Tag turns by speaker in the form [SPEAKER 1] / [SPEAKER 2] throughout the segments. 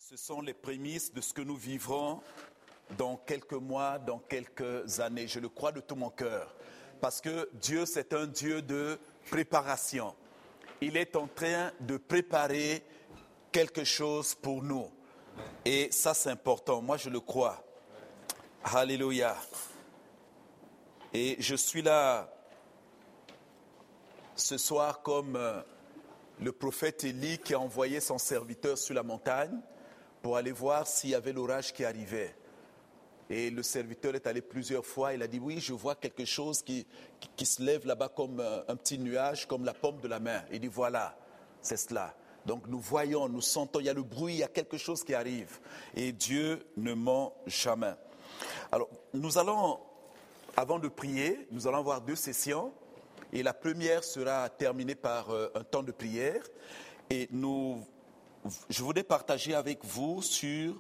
[SPEAKER 1] Ce sont les prémices de ce que nous vivrons dans quelques mois, dans quelques années. Je le crois de tout mon cœur. Parce que Dieu, c'est un Dieu de préparation. Il est en train de préparer quelque chose pour nous. Et ça, c'est important. Moi, je le crois. Alléluia. Et je suis là ce soir comme le prophète Élie qui a envoyé son serviteur sur la montagne pour aller voir s'il y avait l'orage qui arrivait. Et le serviteur est allé plusieurs fois, il a dit, oui, je vois quelque chose qui se lève là-bas comme un petit nuage, comme la paume de la main. Il dit, voilà, c'est cela. Donc nous voyons, nous sentons, il y a le bruit, il y a quelque chose qui arrive. Et Dieu ne ment jamais. Alors, nous allons, avant de prier, nous allons avoir 2 sessions. Et la première sera terminée par un temps de prière. Et je voudrais partager avec vous sur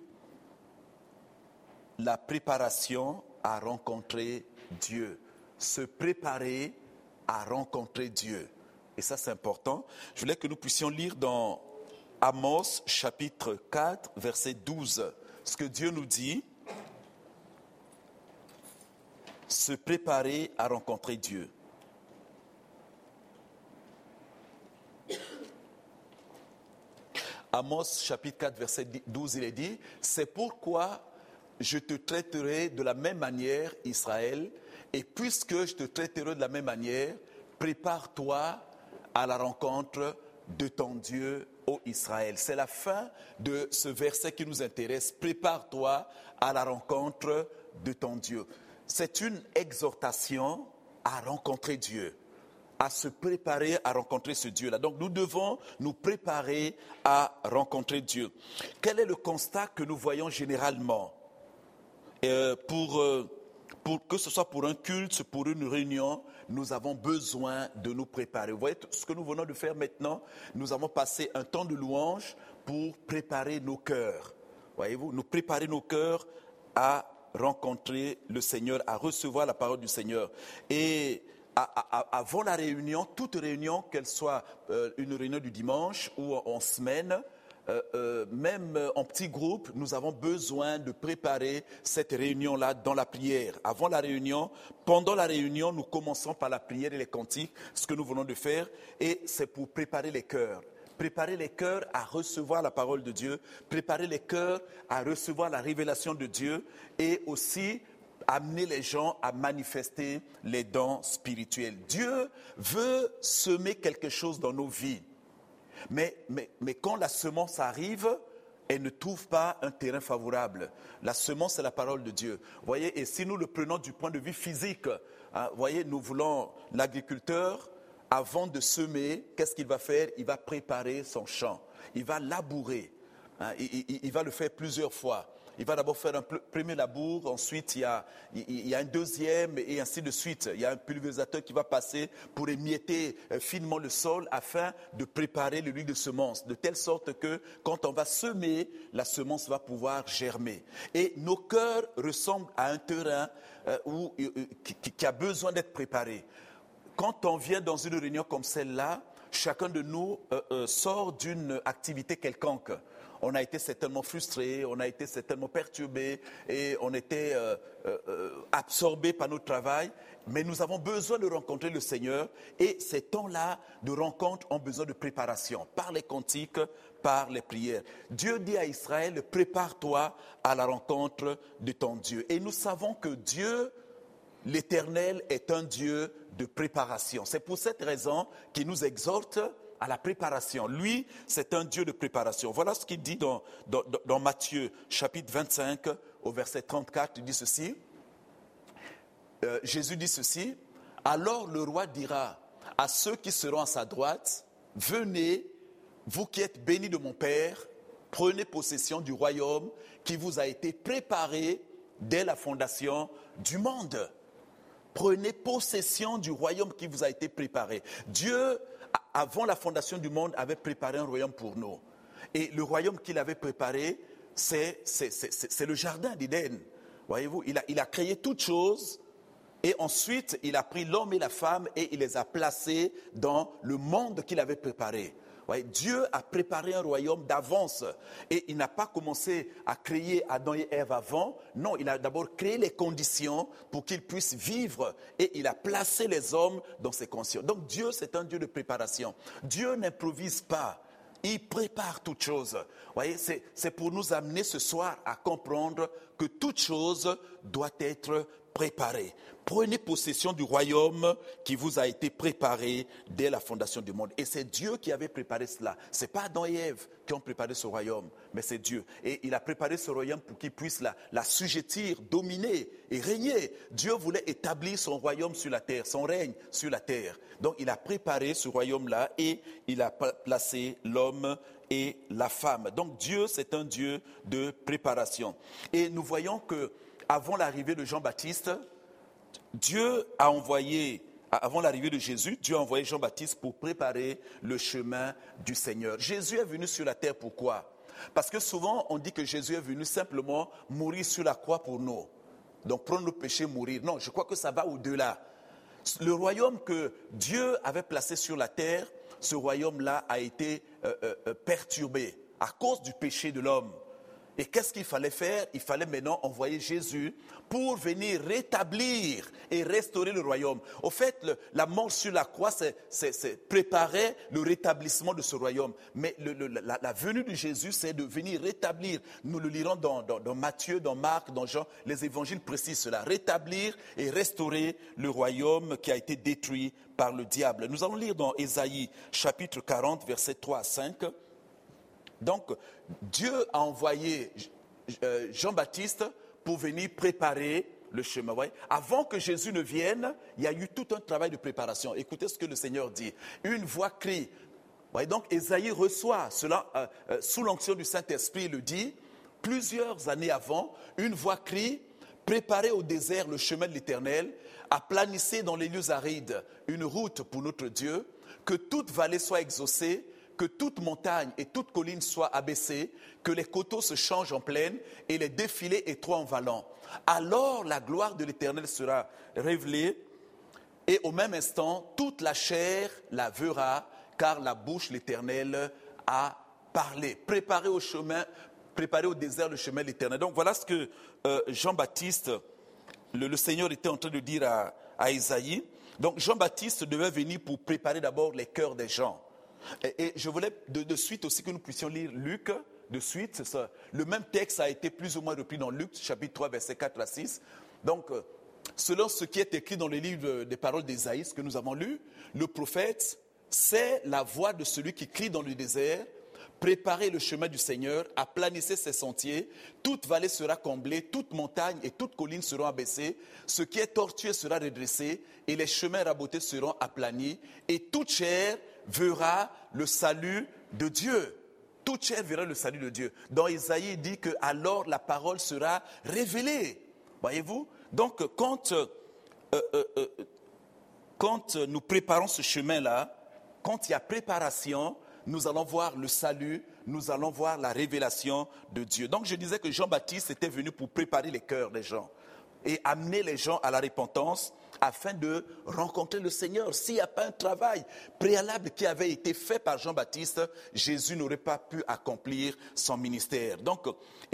[SPEAKER 1] la préparation à rencontrer Dieu. Se préparer à rencontrer Dieu. Et ça, c'est important. Je voulais que nous puissions lire dans Amos, chapitre 4, verset 12, ce que Dieu nous dit. Se préparer à rencontrer Dieu. Amos, chapitre 4, verset 12, il est dit, « C'est pourquoi je te traiterai de la même manière, Israël, et puisque je te traiterai de la même manière, prépare-toi à la rencontre de ton Dieu, ô Israël. » C'est la fin de ce verset qui nous intéresse. Prépare-toi à la rencontre de ton Dieu. C'est une exhortation à rencontrer Dieu, à se préparer à rencontrer ce Dieu-là. Donc nous devons nous préparer à rencontrer Dieu. Quel est le constat que nous voyons généralement pour que ce soit pour un culte, pour une réunion, nous avons besoin de nous préparer. Vous voyez ce que nous venons de faire maintenant? Nous avons passé un temps de louange pour préparer nos cœurs. Voyez-vous, nous préparer nos cœurs à rencontrer le Seigneur, à recevoir la parole du Seigneur. Et avant la réunion, toute réunion, qu'elle soit une réunion du dimanche ou en semaine, même en petit groupe, nous avons besoin de préparer cette réunion-là dans la prière. Avant la réunion, pendant la réunion, nous commençons par la prière et les cantiques, ce que nous venons de faire, et c'est pour préparer les cœurs. Préparer les cœurs à recevoir la parole de Dieu, préparer les cœurs à recevoir la révélation de Dieu et aussi amener les gens à manifester les dons spirituels. Dieu veut semer quelque chose dans nos vies. Mais quand la semence arrive, elle ne trouve pas un terrain favorable. La semence, c'est la parole de Dieu. Vous voyez, et si nous le prenons du point de vue physique, vous voyez, nous voulons l'agriculteur, avant de semer, qu'est-ce qu'il va faire? Il va préparer son champ. Il va labourer. Il va le faire plusieurs fois. Il va d'abord faire un premier labour, ensuite il y a un deuxième et ainsi de suite. Il y a un pulvérisateur qui va passer pour émietter finement le sol afin de préparer l'huile de semence, de telle sorte que quand on va semer, la semence va germer. Et nos cœurs ressemblent à un terrain qui a besoin d'être préparé. Quand on vient dans une réunion comme celle-là, chacun de nous sort d'une activité quelconque. On a été certainement frustré, on a été certainement perturbé et on était absorbé par notre travail. Mais nous avons besoin de rencontrer le Seigneur et ces temps-là de rencontre ont besoin de préparation par les cantiques, par les prières. Dieu dit à Israël, prépare-toi à la rencontre de ton Dieu. Et nous savons que Dieu, l'Éternel, est un Dieu de préparation. C'est pour cette raison qu'il nous exhorte à la préparation. Lui, c'est un Dieu de préparation. Voilà ce qu'il dit dans Matthieu, chapitre 25, au verset 34. Il dit ceci. Jésus dit ceci. Alors le roi dira à ceux qui seront à sa droite, venez, vous qui êtes bénis de mon Père, prenez possession du royaume qui vous a été préparé dès la fondation du monde. Prenez possession du royaume qui vous a été préparé. Dieu, avant la fondation du monde, avait préparé un royaume pour nous. Et le royaume qu'il avait préparé, c'est le jardin d'Éden. Voyez-vous, il a créé toutes choses et ensuite il a pris l'homme et la femme et il les a placés dans le monde qu'il avait préparé. Ouais, Dieu a préparé un royaume d'avance et il n'a pas commencé à créer Adam et Ève avant. Non, il a d'abord créé les conditions pour qu'ils puissent vivre et il a placé les hommes dans ces conditions. Donc Dieu, c'est un Dieu de préparation. Dieu n'improvise pas. Il prépare toutes choses. Vous voyez, c'est pour nous amener ce soir à comprendre que toute chose doit être préparée. Prenez possession du royaume qui vous a été préparé dès la fondation du monde. Et c'est Dieu qui avait préparé cela. Ce n'est pas Adam et Ève qui ont préparé ce royaume, mais c'est Dieu. Et il a préparé ce royaume pour qu'il puisse l'assujettir, dominer et régner. Dieu voulait établir son royaume sur la terre, son règne sur la terre. Donc il a préparé ce royaume-là et il a placé l'homme et la femme. Donc Dieu, c'est un Dieu de préparation. Et nous voyons que avant l'arrivée de Jean-Baptiste, Dieu a envoyé, avant l'arrivée de Jésus, Dieu a envoyé Jean-Baptiste pour préparer le chemin du Seigneur. Jésus est venu sur la terre, pourquoi? Parce que souvent, on dit que Jésus est venu simplement mourir sur la croix pour nous. Donc, prendre nos péchés, mourir. Non, je crois que ça va au-delà. Le royaume que Dieu avait placé sur la terre, ce royaume-là a été perturbé à cause du péché de l'homme. Et qu'est-ce qu'il fallait faire? Il fallait maintenant envoyer Jésus pour venir rétablir et restaurer le royaume. Au fait, la mort sur la croix, c'est préparer le rétablissement de ce royaume. Mais la venue de Jésus, c'est de venir rétablir. Nous le lirons dans Matthieu, dans Marc, dans Jean. Les évangiles précisent cela. Rétablir et restaurer le royaume qui a été détruit par le diable. Nous allons lire dans Ésaïe, chapitre 40, versets 3 à 5. Donc, Dieu a envoyé Jean-Baptiste pour venir préparer le chemin. Ouais. Avant que Jésus ne vienne, il y a eu tout un travail de préparation. Écoutez ce que le Seigneur dit. Une voix crie. Ouais, donc, Ésaïe reçoit cela sous l'onction du Saint-Esprit, il le dit. Plusieurs années avant, une voix crie, préparez au désert le chemin de l'Éternel, aplanissez dans les lieux arides une route pour notre Dieu, que toute vallée soit exaucée, que toute montagne et toute colline soient abaissées, que les coteaux se changent en plaine et les défilés étroits en vallons. Alors la gloire de l'Éternel sera révélée et au même instant, toute la chair la verra, car la bouche de l'Éternel a parlé. Préparez au désert le chemin de l'Éternel. Donc voilà ce que Jean-Baptiste, le Seigneur était en train de dire à Isaïe. Donc Jean-Baptiste devait venir pour préparer d'abord les cœurs des gens. Et je voulais de suite aussi que nous puissions lire Luc, de suite. Le même texte a été plus ou moins repris dans Luc, chapitre 3, versets 4 à 6. Donc, selon ce qui est écrit dans le livre des paroles d'Ésaïe, ce que nous avons lu, le prophète, c'est la voix de celui qui crie dans le désert, préparez le chemin du Seigneur, aplanissez ses sentiers, toute vallée sera comblée, toute montagne et toute colline seront abaissées, ce qui est tortueux sera redressé, et les chemins rabotés seront aplanis, et toute chair verra le salut de Dieu. Toute chair verra le salut de Dieu. Dans Isaïe, il dit que alors la parole sera révélée. Voyez-vous? Donc, quand nous préparons ce chemin-là, quand il y a préparation, nous allons voir le salut, nous allons voir la révélation de Dieu. Donc, je disais que Jean-Baptiste était venu pour préparer les cœurs des gens et amener les gens à la repentance afin de rencontrer le Seigneur. S'il n'y a pas un travail préalable qui avait été fait par Jean-Baptiste, Jésus n'aurait pas pu accomplir son ministère. Donc,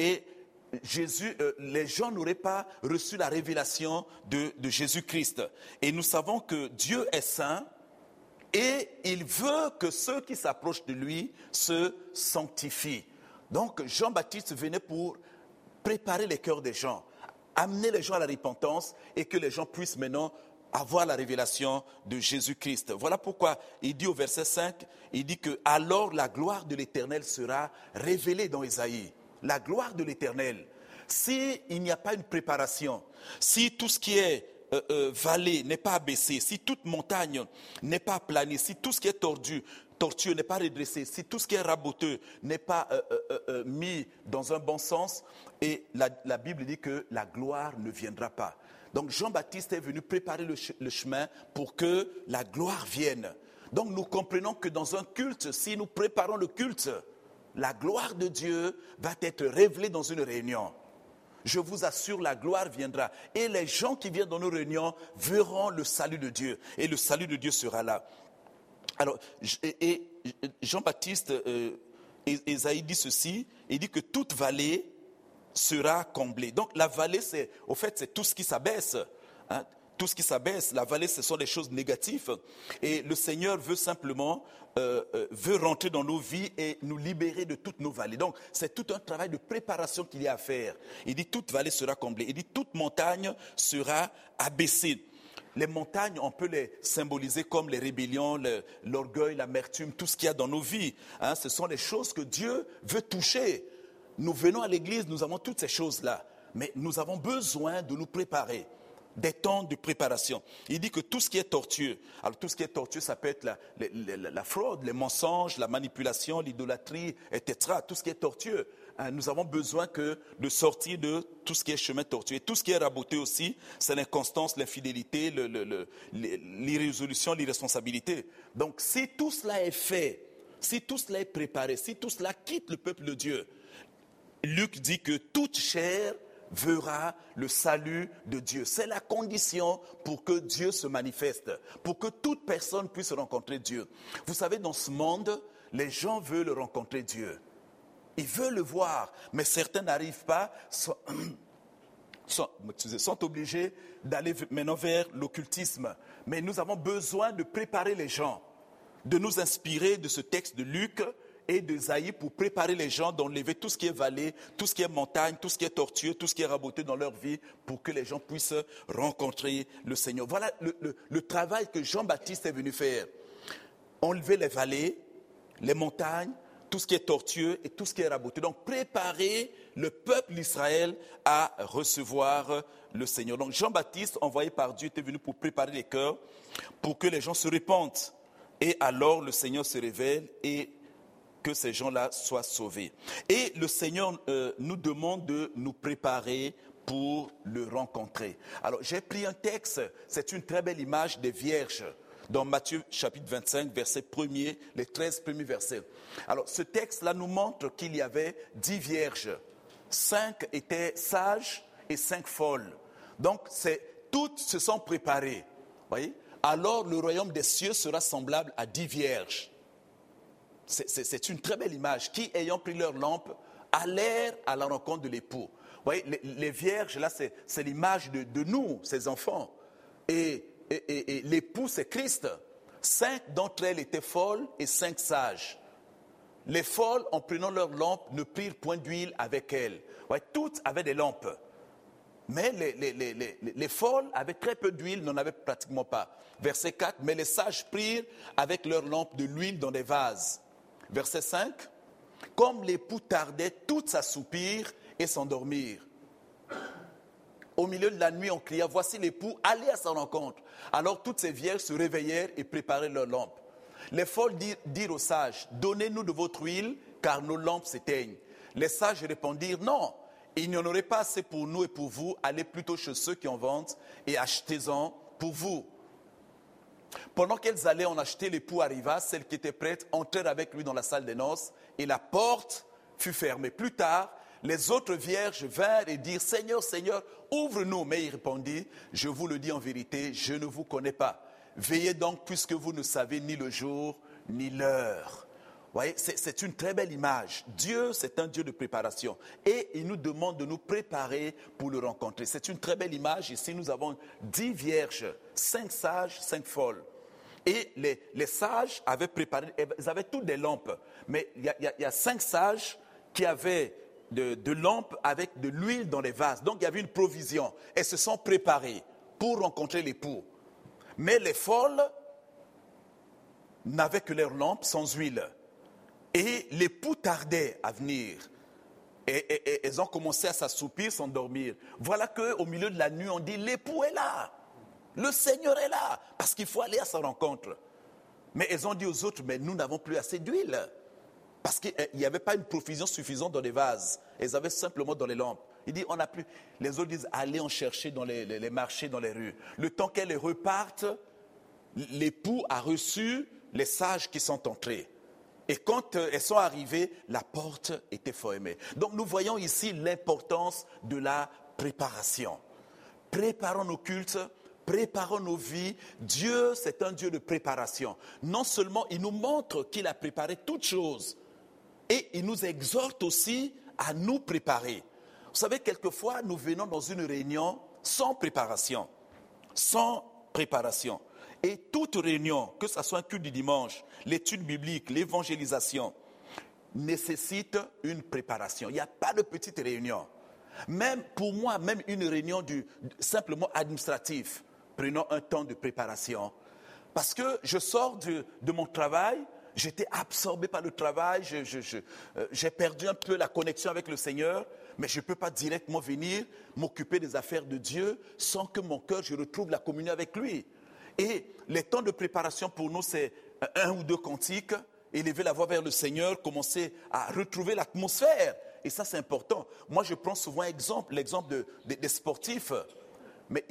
[SPEAKER 1] les gens n'auraient pas reçu la révélation de Jésus-Christ. Et nous savons que Dieu est saint et il veut que ceux qui s'approchent de lui se sanctifient. Donc, Jean-Baptiste venait pour préparer les cœurs des gens, amener les gens à la repentance et que les gens puissent maintenant avoir la révélation de Jésus-Christ. Voilà pourquoi il dit au verset 5, il dit que alors la gloire de l'Éternel sera révélée dans Ésaïe. La gloire de l'Éternel. S'il n'y a pas une préparation, si tout ce qui est vallée n'est pas abaissé, si toute montagne n'est pas aplanie, si tout ce qui est tortueux n'est pas redressé, si tout ce qui est raboteux n'est pas mis dans un bon sens, et la Bible dit que la gloire ne viendra pas. Donc Jean-Baptiste est venu préparer le chemin pour que la gloire vienne. Donc nous comprenons que dans un culte, si nous préparons le culte, la gloire de Dieu va être révélée dans une réunion. Je vous assure, la gloire viendra. Et les gens qui viennent dans nos réunions verront le salut de Dieu. Et le salut de Dieu sera là. Alors, et Jean-Baptiste, Ésaïe dit ceci, il dit que toute vallée sera comblée. Donc la vallée, c'est tout ce qui s'abaisse. Hein. Tout ce qui s'abaisse, la vallée, ce sont les choses négatives. Et le Seigneur veut simplement veut rentrer dans nos vies et nous libérer de toutes nos vallées. Donc, c'est tout un travail de préparation qu'il y a à faire. Il dit, toute vallée sera comblée. Il dit, toute montagne sera abaissée. Les montagnes, on peut les symboliser comme les rébellions, l'orgueil, l'amertume, tout ce qu'il y a dans nos vies. Hein, ce sont les choses que Dieu veut toucher. Nous venons à l'église, nous avons toutes ces choses-là. Mais nous avons besoin de nous préparer. Des temps de préparation. Il dit que tout ce qui est tortueux, alors tout ce qui est tortueux, ça peut être la fraude, les mensonges, la manipulation, l'idolâtrie, etc. Tout ce qui est tortueux. Nous avons besoin de sortir de tout ce qui est chemin tortueux. Et tout ce qui est raboté aussi, c'est l'inconstance, l'infidélité, l'irrésolution, l'irresponsabilité. Donc si tout cela est fait, si tout cela est préparé, si tout cela quitte le peuple de Dieu, Luc dit que toute chair verra le salut de Dieu. C'est la condition pour que Dieu se manifeste, pour que toute personne puisse rencontrer Dieu. Vous savez, dans ce monde, les gens veulent rencontrer Dieu. Ils veulent le voir, mais certains n'arrivent pas, sont obligés d'aller maintenant vers l'occultisme. Mais nous avons besoin de préparer les gens, de nous inspirer de ce texte de Luc et d'Ésaïe pour préparer les gens d'enlever tout ce qui est vallée, tout ce qui est montagne, tout ce qui est tortueux, tout ce qui est raboté dans leur vie pour que les gens puissent rencontrer le Seigneur. Voilà le travail que Jean-Baptiste est venu faire. Enlever les vallées, les montagnes, tout ce qui est tortueux et tout ce qui est raboté. Donc préparer le peuple d'Israël à recevoir le Seigneur. Donc Jean-Baptiste, envoyé par Dieu, était venu pour préparer les cœurs, pour que les gens se répandent. Et alors le Seigneur se révèle et que ces gens-là soient sauvés. Et le Seigneur nous demande de nous préparer pour le rencontrer. Alors, j'ai pris un texte, c'est une très belle image des vierges, dans Matthieu chapitre 25, verset 1er, les 13 premiers versets. Alors, ce texte-là nous montre qu'il y avait 10 vierges. 5 étaient sages et 5 folles. Donc, toutes se sont préparées. Voyez? Alors, le royaume des cieux sera semblable à 10 vierges. C'est une très belle image qui, ayant pris leur lampe, allèrent à la rencontre de l'époux. Vous voyez, les vierges, là, c'est l'image de nous, ces enfants. Et l'époux, c'est Christ. 5 d'entre elles étaient folles et 5 sages. Les folles, en prenant leur lampe, ne prirent point d'huile avec elles. Vous voyez, toutes avaient des lampes. Mais les folles avaient très peu d'huile, n'en avaient pratiquement pas. Verset 4, mais les sages prirent avec leurs lampes de l'huile dans des vases. Verset 5, comme l'époux tardait, toutes s'assoupirent et s'endormirent. Au milieu de la nuit, on cria, voici l'époux, allez à sa rencontre. Alors toutes ces vierges se réveillèrent et préparèrent leurs lampes. Les folles dirent aux sages, donnez-nous de votre huile, car nos lampes s'éteignent. Les sages répondirent, non, il n'y en aurait pas assez pour nous et pour vous, allez plutôt chez ceux qui en vendent et achetez-en pour vous. Pendant qu'elles allaient en acheter, l'époux arriva, celles qui étaient prêtes entrèrent avec lui dans la salle des noces et la porte fut fermée. Plus tard, les autres vierges vinrent et dirent, Seigneur, Seigneur, ouvre-nous. Mais il répondit, je vous le dis en vérité, je ne vous connais pas. Veillez donc puisque vous ne savez ni le jour ni l'heure. Vous voyez, c'est une très belle image. Dieu, c'est un Dieu de préparation. Et il nous demande de nous préparer pour le rencontrer. C'est une très belle image. Ici, nous avons 10 vierges, 5 sages, 5 folles. Et les sages avaient préparé, ils avaient toutes des lampes. Mais il y a 5 sages qui avaient de lampes avec de l'huile dans les vases. Donc, il y avait une provision. Elles se sont préparées pour rencontrer l'époux. Mais les folles n'avaient que leurs lampes sans huile. Et l'époux tardait à venir. Et elles ont commencé à s'assoupir, s'endormir. Voilà qu'au milieu de la nuit, on dit, l'époux est là. Le Seigneur est là. Parce qu'il faut aller à sa rencontre. Mais elles ont dit aux autres, mais nous n'avons plus assez d'huile. Parce qu'il n'y avait pas une provision suffisante dans les vases. Elles avaient simplement dans les lampes. Il dit, on n'a plus. Les autres disent, allez en chercher dans les marchés, dans les rues. Le temps qu'elles repartent, l'époux a reçu les sages qui sont entrés. Et quand elles sont arrivées, la porte était fermée. Donc nous voyons ici l'importance de la préparation. Préparons nos cultes, préparons nos vies. Dieu, c'est un Dieu de préparation. Non seulement il nous montre qu'il a préparé toutes choses, et il nous exhorte aussi à nous préparer. Vous savez, quelquefois, nous venons dans une réunion sans préparation. Sans préparation. Et toute réunion, que ce soit un culte du dimanche, l'étude biblique, l'évangélisation, nécessite une préparation. Il n'y a pas de petite réunion. Même pour moi, même une réunion simplement administrative, prenons un temps de préparation. Parce que je sors de mon travail, j'étais absorbé par le travail, j'ai perdu un peu la connexion avec le Seigneur, mais je ne peux pas directement venir m'occuper des affaires de Dieu sans que mon cœur, je retrouve la communion avec lui. Et les temps de préparation pour nous, c'est 1 ou 2 cantiques, élever la voix vers le Seigneur, commencer à retrouver l'atmosphère. Et ça, c'est important. Moi, je prends souvent l'exemple des sportifs. Mais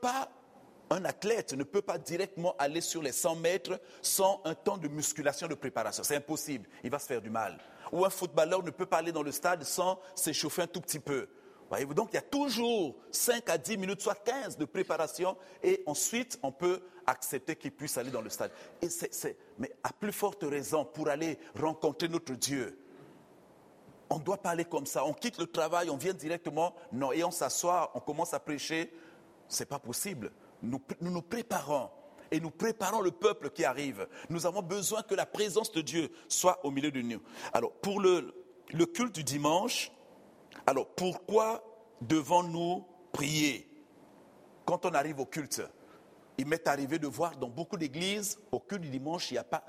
[SPEAKER 1] un athlète ne peut pas directement aller sur les 100 mètres sans un temps de musculation, de préparation. C'est impossible. Il va se faire du mal. Ou un footballeur ne peut pas aller dans le stade sans s'échauffer un tout petit peu. Voyez-vous, donc il y a toujours 5 à 10 minutes, soit 15 de préparation. Et ensuite, on peut accepter qu'il puisse aller dans le stade. Mais à plus forte raison, pour aller rencontrer notre Dieu, on ne doit pas aller comme ça. On quitte le travail, on vient directement. Non, et on s'assoit, on commence à prêcher. Ce n'est pas possible. Nous nous préparons. Et nous préparons le peuple qui arrive. Nous avons besoin que la présence de Dieu soit au milieu de nous. Alors, pour le culte du dimanche, alors pourquoi devons-nous prier quand on arrive au culte? Il m'est arrivé de voir dans beaucoup d'églises, au culte du dimanche, il n'y a pas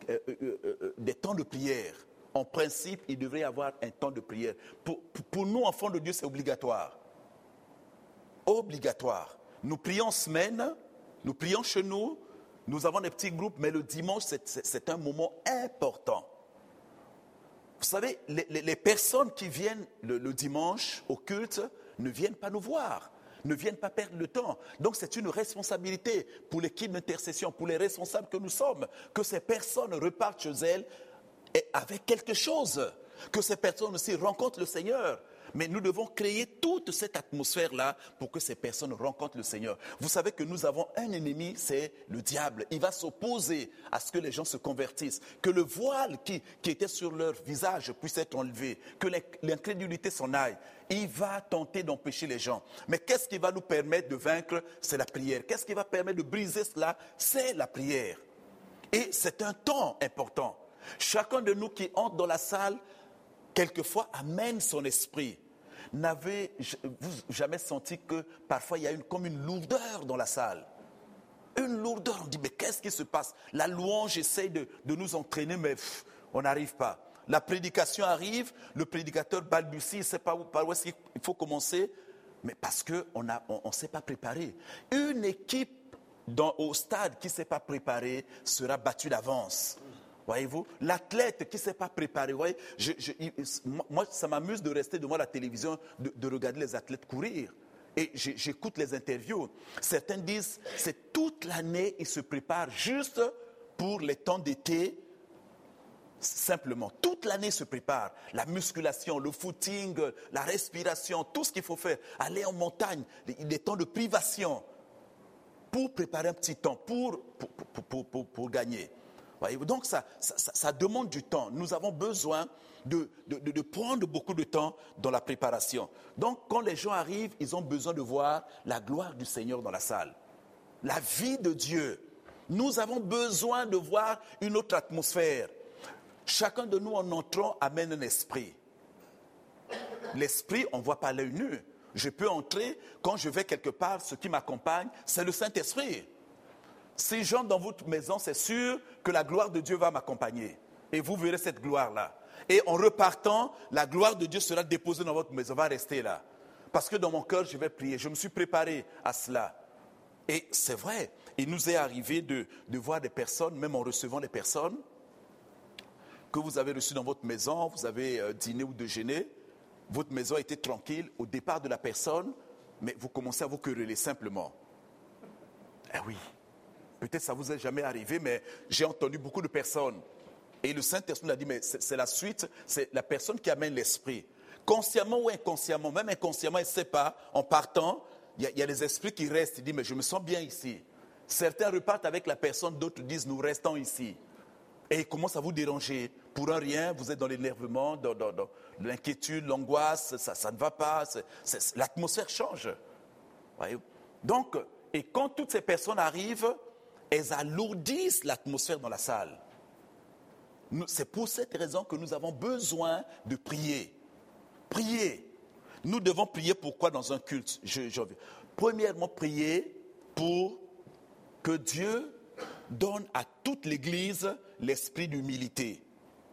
[SPEAKER 1] des temps de prière. En principe, il devrait y avoir un temps de prière. Pour nous, enfants de Dieu, c'est obligatoire. Obligatoire. Nous prions en semaine, nous prions chez nous, nous avons des petits groupes, mais le dimanche, c'est un moment important. Vous savez, les personnes qui viennent le dimanche au culte ne viennent pas nous voir, ne viennent pas perdre le temps. Donc c'est une responsabilité pour l'équipe d'intercession, pour les responsables que nous sommes, que ces personnes repartent chez elles avec quelque chose, que ces personnes aussi rencontrent le Seigneur. Mais nous devons créer toute cette atmosphère-là pour que ces personnes rencontrent le Seigneur. Vous savez que nous avons un ennemi, c'est le diable. Il va s'opposer à ce que les gens se convertissent, que le voile qui était sur leur visage puisse être enlevé, que l'incrédulité s'en aille. Il va tenter d'empêcher les gens. Mais qu'est-ce qui va nous permettre de vaincre? C'est la prière. Qu'est-ce qui va permettre de briser cela? C'est la prière. Et c'est un temps important. Chacun de nous qui entre dans la salle, quelquefois, amène son esprit. N'avez-vous jamais senti que parfois il y a comme une lourdeur dans la salle? Une lourdeur, on dit mais qu'est-ce qui se passe? La louange essaye de nous entraîner, mais on n'arrive pas. La prédication arrive, le prédicateur balbutie, il ne sait pas par où est-ce qu'il faut commencer, mais parce qu'on ne s'est pas préparé. Une équipe au stade qui ne s'est pas préparée sera battue d'avance. Voyez-vous, l'athlète qui ne s'est pas préparé, voyez, moi ça m'amuse de rester devant la télévision, de regarder les athlètes courir. Et j'écoute les interviews. Certains disent, c'est toute l'année, ils se préparent juste pour les temps d'été. Simplement, toute l'année se prépare. La musculation, le footing, la respiration, tout ce qu'il faut faire. Aller en montagne, les temps de privation pour préparer un petit temps, pour gagner. Donc ça demande du temps. Nous avons besoin de prendre beaucoup de temps dans la préparation. Donc quand les gens arrivent, ils ont besoin de voir la gloire du Seigneur dans la salle. La vie de Dieu. Nous avons besoin de voir une autre atmosphère. Chacun de nous en entrant amène un esprit. L'esprit, on ne voit pas l'œil nu. Je peux entrer, quand je vais quelque part, ce qui m'accompagne, c'est le Saint-Esprit. Si j'entre dans votre maison, c'est sûr que la gloire de Dieu va m'accompagner. Et vous verrez cette gloire-là. Et en repartant, la gloire de Dieu sera déposée dans votre maison, va rester là. Parce que dans mon cœur, je vais prier. Je me suis préparé à cela. Et c'est vrai, il nous est arrivé de voir des personnes, même en recevant des personnes, que vous avez reçues dans votre maison, vous avez dîné ou déjeuné, votre maison était tranquille au départ de la personne, mais vous commencez à vous quereller simplement. Eh oui. Peut-être ça ne vous est jamais arrivé, mais j'ai entendu beaucoup de personnes. Et le Saint-Esprit a dit, mais c'est la suite, c'est la personne qui amène l'esprit. Consciemment ou inconsciemment, même inconsciemment, elle ne sait pas, en partant, il y a des esprits qui restent, ils disent, mais je me sens bien ici. Certains repartent avec la personne, d'autres disent, nous restons ici. Et ils commencent à vous déranger. Pour un rien, vous êtes dans l'énervement, dans l'inquiétude, l'angoisse, ça ne va pas, l'atmosphère change. Voyez? Donc, et quand toutes ces personnes arrivent, elles alourdissent l'atmosphère dans la salle. C'est pour cette raison que nous avons besoin de prier. Prier. Nous devons prier pourquoi dans un culte? Premièrement, prier pour que Dieu donne à toute l'Église l'esprit d'humilité.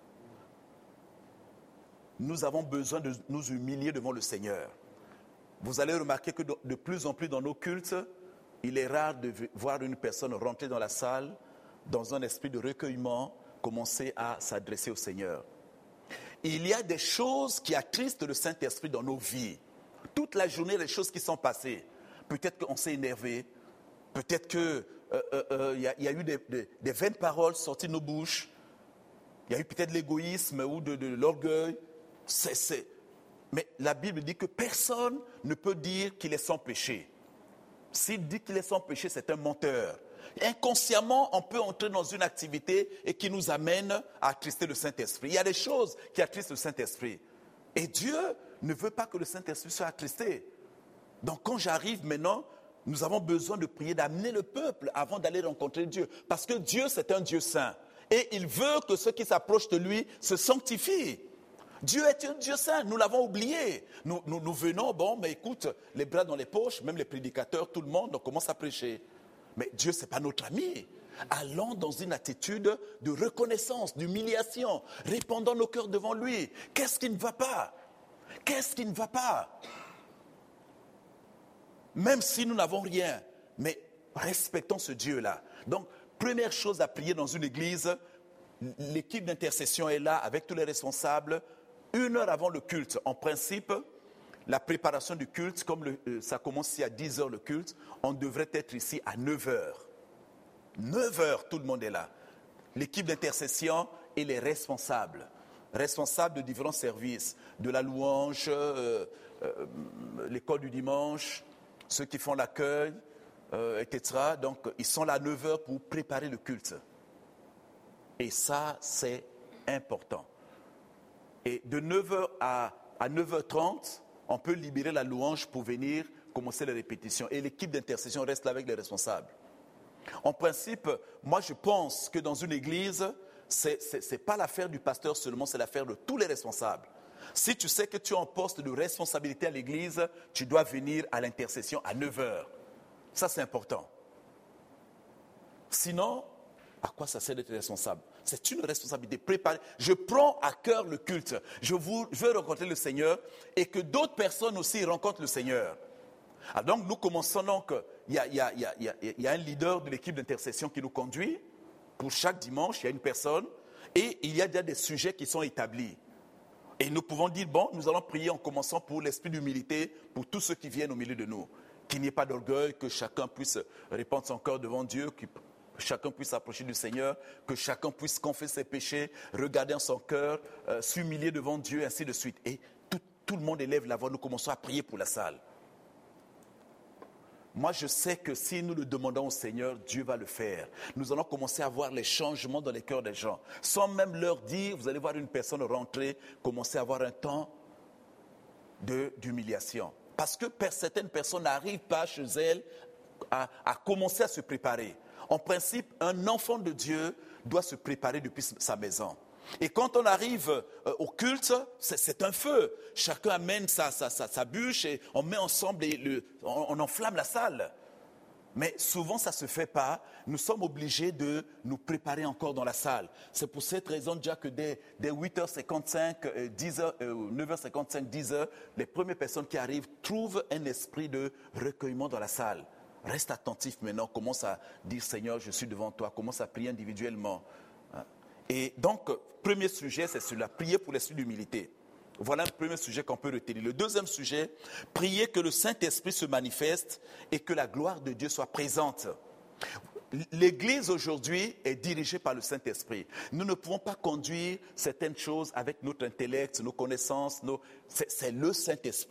[SPEAKER 1] Nous avons besoin de nous humilier devant le Seigneur. Vous allez remarquer que de plus en plus dans nos cultes, il est rare de voir une personne rentrer dans la salle dans un esprit de recueillement, commencer à s'adresser au Seigneur. Il y a des choses qui attristent le Saint-Esprit dans nos vies. Toute la journée, les choses qui sont passées. Peut-être qu'on s'est énervé, peut-être qu'il y a eu des vaines paroles sorties de nos bouches, il y a eu peut-être de l'égoïsme ou de l'orgueil. Mais la Bible dit que personne ne peut dire qu'il est sans péché. S'il dit qu'il est sans péché, c'est un menteur. Inconsciemment, on peut entrer dans une activité et qui nous amène à attrister le Saint-Esprit. Il y a des choses qui attristent le Saint-Esprit. Et Dieu ne veut pas que le Saint-Esprit soit attristé. Donc quand j'arrive maintenant, nous avons besoin de prier, d'amener le peuple avant d'aller rencontrer Dieu. Parce que Dieu, c'est un Dieu saint. Et il veut que ceux qui s'approchent de lui se sanctifient. Dieu est un Dieu saint, nous l'avons oublié. Nous venons, mais écoute, les bras dans les poches, même les prédicateurs, tout le monde, on commence à prêcher. Mais Dieu, ce n'est pas notre ami. Allons dans une attitude de reconnaissance, d'humiliation, répandant nos cœurs devant lui. Qu'est-ce qui ne va pas? Qu'est-ce qui ne va pas? Même si nous n'avons rien, mais respectons ce Dieu-là. Donc, première chose à prier dans une église, l'équipe d'intercession est là avec tous les responsables. 1 heure avant le culte, en principe, la préparation du culte, comme ça commence ici à 10 heures le culte, on devrait être ici à 9 heures. 9 heures, tout le monde est là. L'équipe d'intercession et les responsables de différents services, de la louange, l'école du dimanche, ceux qui font l'accueil, etc. Donc, ils sont là à 9 heures pour préparer le culte. Et ça, c'est important. Et de 9h à 9h30, on peut libérer la louange pour venir commencer les répétitions. Et l'équipe d'intercession reste là avec les responsables. En principe, moi je pense que dans une église, ce n'est pas l'affaire du pasteur seulement, c'est l'affaire de tous les responsables. Si tu sais que tu es en poste de responsabilité à l'église, tu dois venir à l'intercession à 9h. Ça, c'est important. Sinon, à quoi ça sert d'être responsable? C'est une responsabilité préparée. Je prends à cœur le culte. Je veux rencontrer le Seigneur et que d'autres personnes aussi rencontrent le Seigneur. Alors donc, nous commençons donc. Il y a un leader de l'équipe d'intercession qui nous conduit. Pour chaque dimanche, il y a une personne. Et il y a déjà des sujets qui sont établis. Et nous pouvons dire, nous allons prier en commençant pour l'esprit d'humilité, pour tous ceux qui viennent au milieu de nous. Qu'il n'y ait pas d'orgueil, que chacun puisse répandre son cœur devant Dieu, que chacun puisse s'approcher du Seigneur, que chacun puisse confesser ses péchés, regarder en son cœur, s'humilier devant Dieu, ainsi de suite. Et tout le monde élève la voix, nous commençons à prier pour la salle. Moi, je sais que si nous le demandons au Seigneur, Dieu va le faire. Nous allons commencer à voir les changements dans les cœurs des gens. Sans même leur dire, vous allez voir une personne rentrer, commencer à avoir un temps d'humiliation. Parce que certaines personnes n'arrivent pas chez elles à commencer à se préparer. En principe, un enfant de Dieu doit se préparer depuis sa maison. Et quand on arrive au culte, c'est un feu. Chacun amène sa bûche et on met ensemble et on enflamme la salle. Mais souvent, ça ne se fait pas. Nous sommes obligés de nous préparer encore dans la salle. C'est pour cette raison déjà que dès 8h55, 9h55, 10h, les premières personnes qui arrivent trouvent un esprit de recueillement dans la salle. Reste attentif maintenant, commence à dire Seigneur, je suis devant toi, commence à prier individuellement. Et donc, premier sujet, c'est celui-là, prier pour l'esprit d'humilité. Voilà le premier sujet qu'on peut retenir. Le deuxième sujet, prier que le Saint-Esprit se manifeste et que la gloire de Dieu soit présente. L'Église aujourd'hui est dirigée par le Saint-Esprit. Nous ne pouvons pas conduire certaines choses avec notre intellect, nos connaissances. C'est le Saint-Esprit.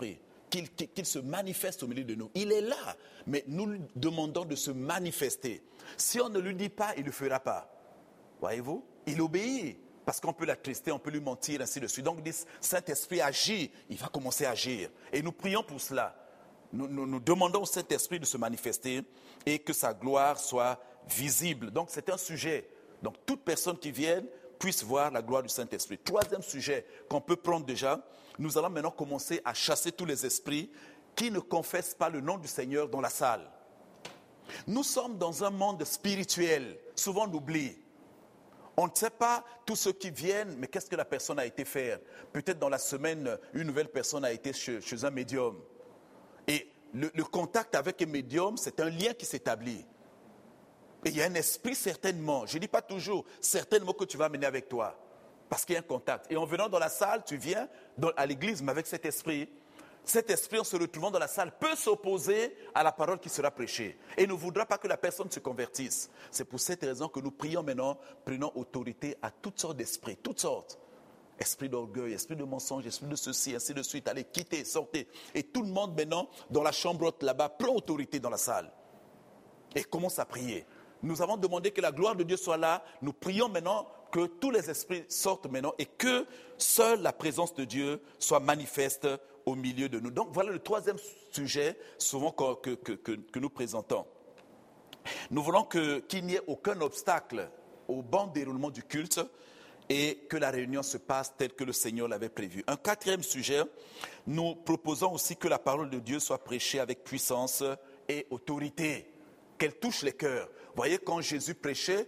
[SPEAKER 1] qu'il se manifeste au milieu de nous. Il est là, mais nous lui demandons de se manifester. Si on ne lui dit pas, il ne le fera pas. Voyez-vous? Il obéit, parce qu'on peut l'attrister, on peut lui mentir, ainsi de suite. Donc, dit, Saint-Esprit agit, il va commencer à agir. Et nous prions pour cela. Nous demandons au Saint-Esprit de se manifester et que sa gloire soit visible. Donc, c'est un sujet. Donc, toute personne qui vienne puisse voir la gloire du Saint-Esprit. Troisième sujet qu'on peut prendre déjà, nous allons maintenant commencer à chasser tous les esprits qui ne confessent pas le nom du Seigneur dans la salle. Nous sommes dans un monde spirituel. Souvent, on oublie. On ne sait pas tous ceux qui viennent, mais qu'est-ce que la personne a été faire? Peut-être dans la semaine, une nouvelle personne a été chez un médium. Et le contact avec un médium, c'est un lien qui s'établit. Et il y a un esprit certainement, je ne dis pas toujours, certainement que tu vas amener avec toi. Parce qu'il y a un contact. Et en venant dans la salle, tu viens à l'église, mais avec cet esprit. Cet esprit, en se retrouvant dans la salle, peut s'opposer à la parole qui sera prêchée. Et ne voudra pas que la personne se convertisse. C'est pour cette raison que nous prions maintenant, prenons autorité à toutes sortes d'esprits, toutes sortes. Esprit d'orgueil, esprit de mensonge, esprit de ceci, ainsi de suite. Allez, quittez, sortez. Et tout le monde maintenant, dans la chambre haute là-bas, prend autorité dans la salle. Et commence à prier. Nous avons demandé que la gloire de Dieu soit là. Nous prions maintenant que tous les esprits sortent maintenant et que seule la présence de Dieu soit manifeste au milieu de nous. Donc voilà le troisième sujet souvent que nous présentons. Nous voulons qu'il n'y ait aucun obstacle au bon déroulement du culte et que la réunion se passe telle que le Seigneur l'avait prévu. Un quatrième sujet, nous proposons aussi que la parole de Dieu soit prêchée avec puissance et autorité, qu'elle touche les cœurs. Vous voyez, quand Jésus prêchait,